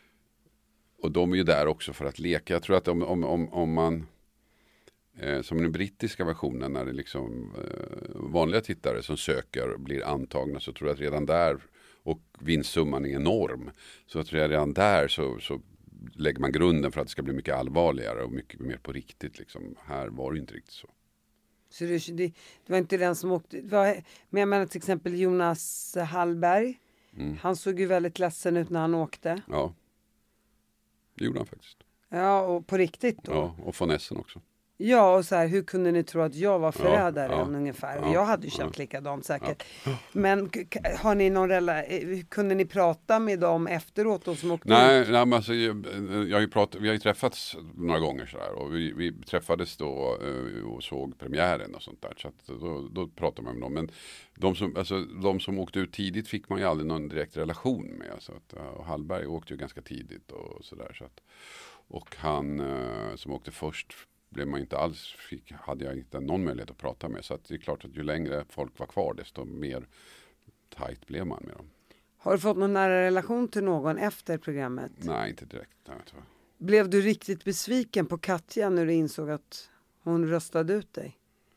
och de är ju där också för att leka. Jag tror att om man som den brittiska versionen när det liksom vanliga tittare som söker blir antagna, så tror jag att redan där, och vinstsumman är enorm, så jag tror att redan där så lägger man grunden för att det ska bli mycket allvarligare och mycket mer på riktigt liksom. Här var det inte riktigt så. Så det var inte den som åkte. Men jag menar till exempel Jonas Hallberg. Han såg ju väldigt ledsen ut när han åkte. Ja, det gjorde han faktiskt. Ja, och på riktigt då. Ja, och von Essen också. Ja, och så här, hur kunde ni tro att jag var förrädaren ungefär? Ja, jag hade ju känt likadant säkert. Ja. Men har ni kunde ni prata med dem efteråt, de som åkte ut? Nej, men alltså, vi har ju träffats några gånger så här, och vi träffades då och såg premiären och sånt där, så att då pratade man med dem. Men de som åkte ut tidigt fick man ju aldrig någon direkt relation med. Så att, och Hallberg åkte ju ganska tidigt och sådär. Så att, och han som åkte först blev man inte alls, hade jag inte någon möjlighet att prata med. Så att det är klart att ju längre folk var kvar, desto mer tajt blev man med dem. Har du fått någon nära relation till någon efter programmet? Nej, inte direkt. Nej, blev du riktigt besviken på Katja när du insåg att hon röstade ut dig?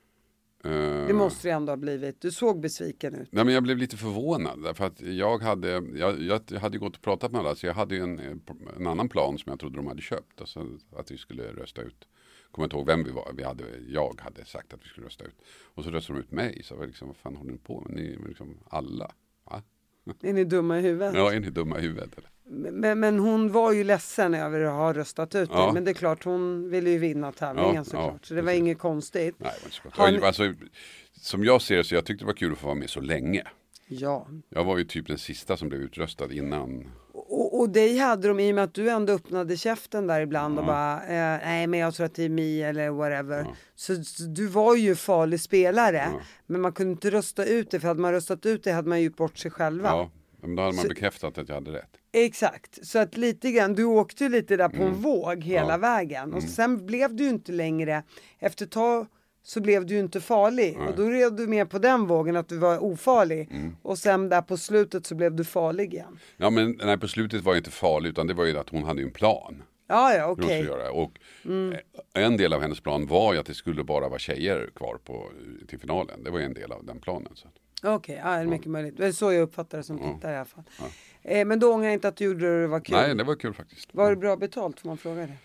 Det måste det ändå ha blivit. Du såg besviken ut. Nej, men jag blev lite förvånad. Därför att jag hade gått och pratat med alla. Så jag hade ju en annan plan som jag trodde de hade köpt. Alltså att vi skulle rösta ut. Kommer inte ihåg vem vi var. Jag hade sagt att vi skulle rösta ut. Och så röstade de ut mig. Så jag var liksom, vad fan håller ni på med? Ni är liksom alla. Va? Är ni dumma i huvudet? Ja, är ni dumma i huvudet? Eller? Men hon var ju ledsen över att ha röstat ut dig. Men det är klart, hon ville ju vinna tävlingen såklart. Så det var inget konstigt. Nej, men alltså, som jag ser det, så jag tyckte det var kul att få vara med så länge. Ja. Jag var ju typ den sista som blev utröstad innan. Och dig hade de, i och med att du ändå öppnade käften där ibland och bara, nej men jag tror att det är mig eller whatever. Ja. Så du var ju farlig spelare, men man kunde inte rösta ut det, för hade man röstat ut det hade man ju bort sig själva. Ja, men då hade man bekräftat att jag hade rätt. Exakt, så att lite grann, du åkte ju lite där på en våg hela vägen. Och sen blev du ju inte längre, efter ett tag så blev du ju inte farlig. Och då red du med på den vågen att du var ofarlig. Och sen där på slutet så blev du farlig igen. Ja, men nej, på slutet var jag inte farlig, utan det var ju att hon hade en plan. Ja, okej. Och en del av hennes plan var ju att det skulle bara vara tjejer kvar till finalen. Det var ju en del av den planen. Okej, det är mycket möjligt. Det är så jag uppfattar det som tittare i alla fall. Ja. Men då ångrar jag inte att du gjorde det var kul. Nej, det var kul faktiskt. Var det bra betalt, får man fråga det?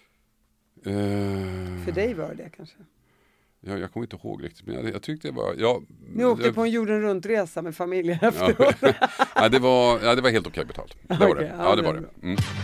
För dig var det kanske? Jag kommer inte ihåg riktigt, men jag tyckte det var... Ni åkte på en jorden runt-resa med familjen efteråt. Ja, det var helt okej betalt. Det var det. Ja, det var det.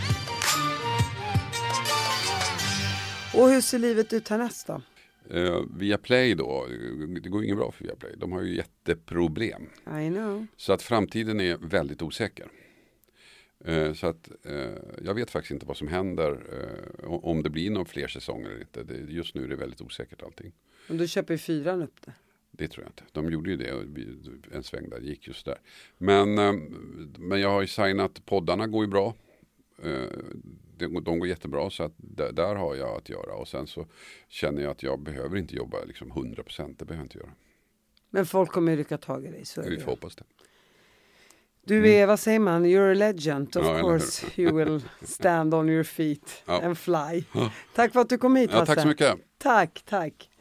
Och hur ser livet ut härnäst då? Viaplay då, det går inget bra för Viaplay. De har ju jätteproblem. I know. Så att framtiden är väldigt osäker. Så att jag vet faktiskt inte vad som händer, om det blir några fler säsonger eller inte. Just nu är det väldigt osäkert allting. Men du köper ju 4 upp det. Det tror jag inte. De gjorde ju det en sväng där, gick just där. Men jag har ju signat, poddarna går ju bra. De går jättebra, så att där har jag att göra. Och sen så känner jag att jag behöver inte jobba liksom 100%, det behöver jag inte göra. Men folk kommer ju rycka tag i dig, så vi får hoppas det. Du är, vad säger man, you're a legend. Of course you will stand on your feet and fly. Tack för att du kom hit, Hasse. Tack så mycket. Tack.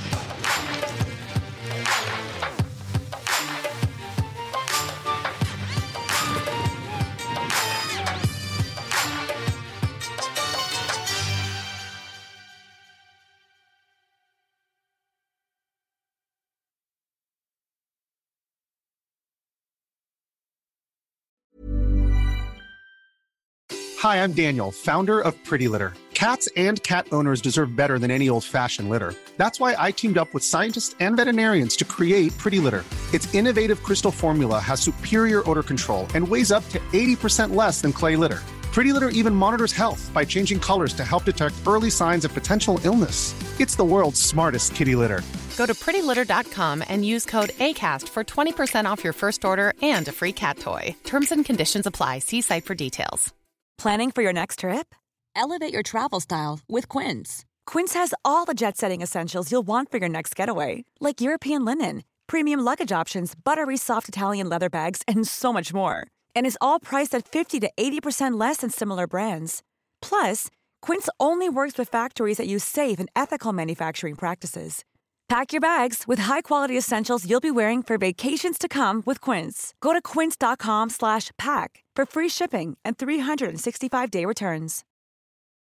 Hi, I'm Daniel, founder of Pretty Litter. Cats and cat owners deserve better than any old-fashioned litter. That's why I teamed up with scientists and veterinarians to create Pretty Litter. Its innovative crystal formula has superior odor control and weighs up to 80% less than clay litter. Pretty Litter even monitors health by changing colors to help detect early signs of potential illness. It's the world's smartest kitty litter. Go to prettylitter.com and use code ACAST for 20% off your first order and a free cat toy. Terms and conditions apply. See site for details. Planning for your next trip? Elevate your travel style with Quince. Quince has all the jet-setting essentials you'll want for your next getaway, like European linen, premium luggage options, buttery soft Italian leather bags, and so much more. And is all priced at 50 to 80% less than similar brands. Plus, Quince only works with factories that use safe and ethical manufacturing practices. Pack your bags with high-quality essentials you'll be wearing for vacations to come with Quince. Go to quince.com/pack for free shipping and 365-day returns.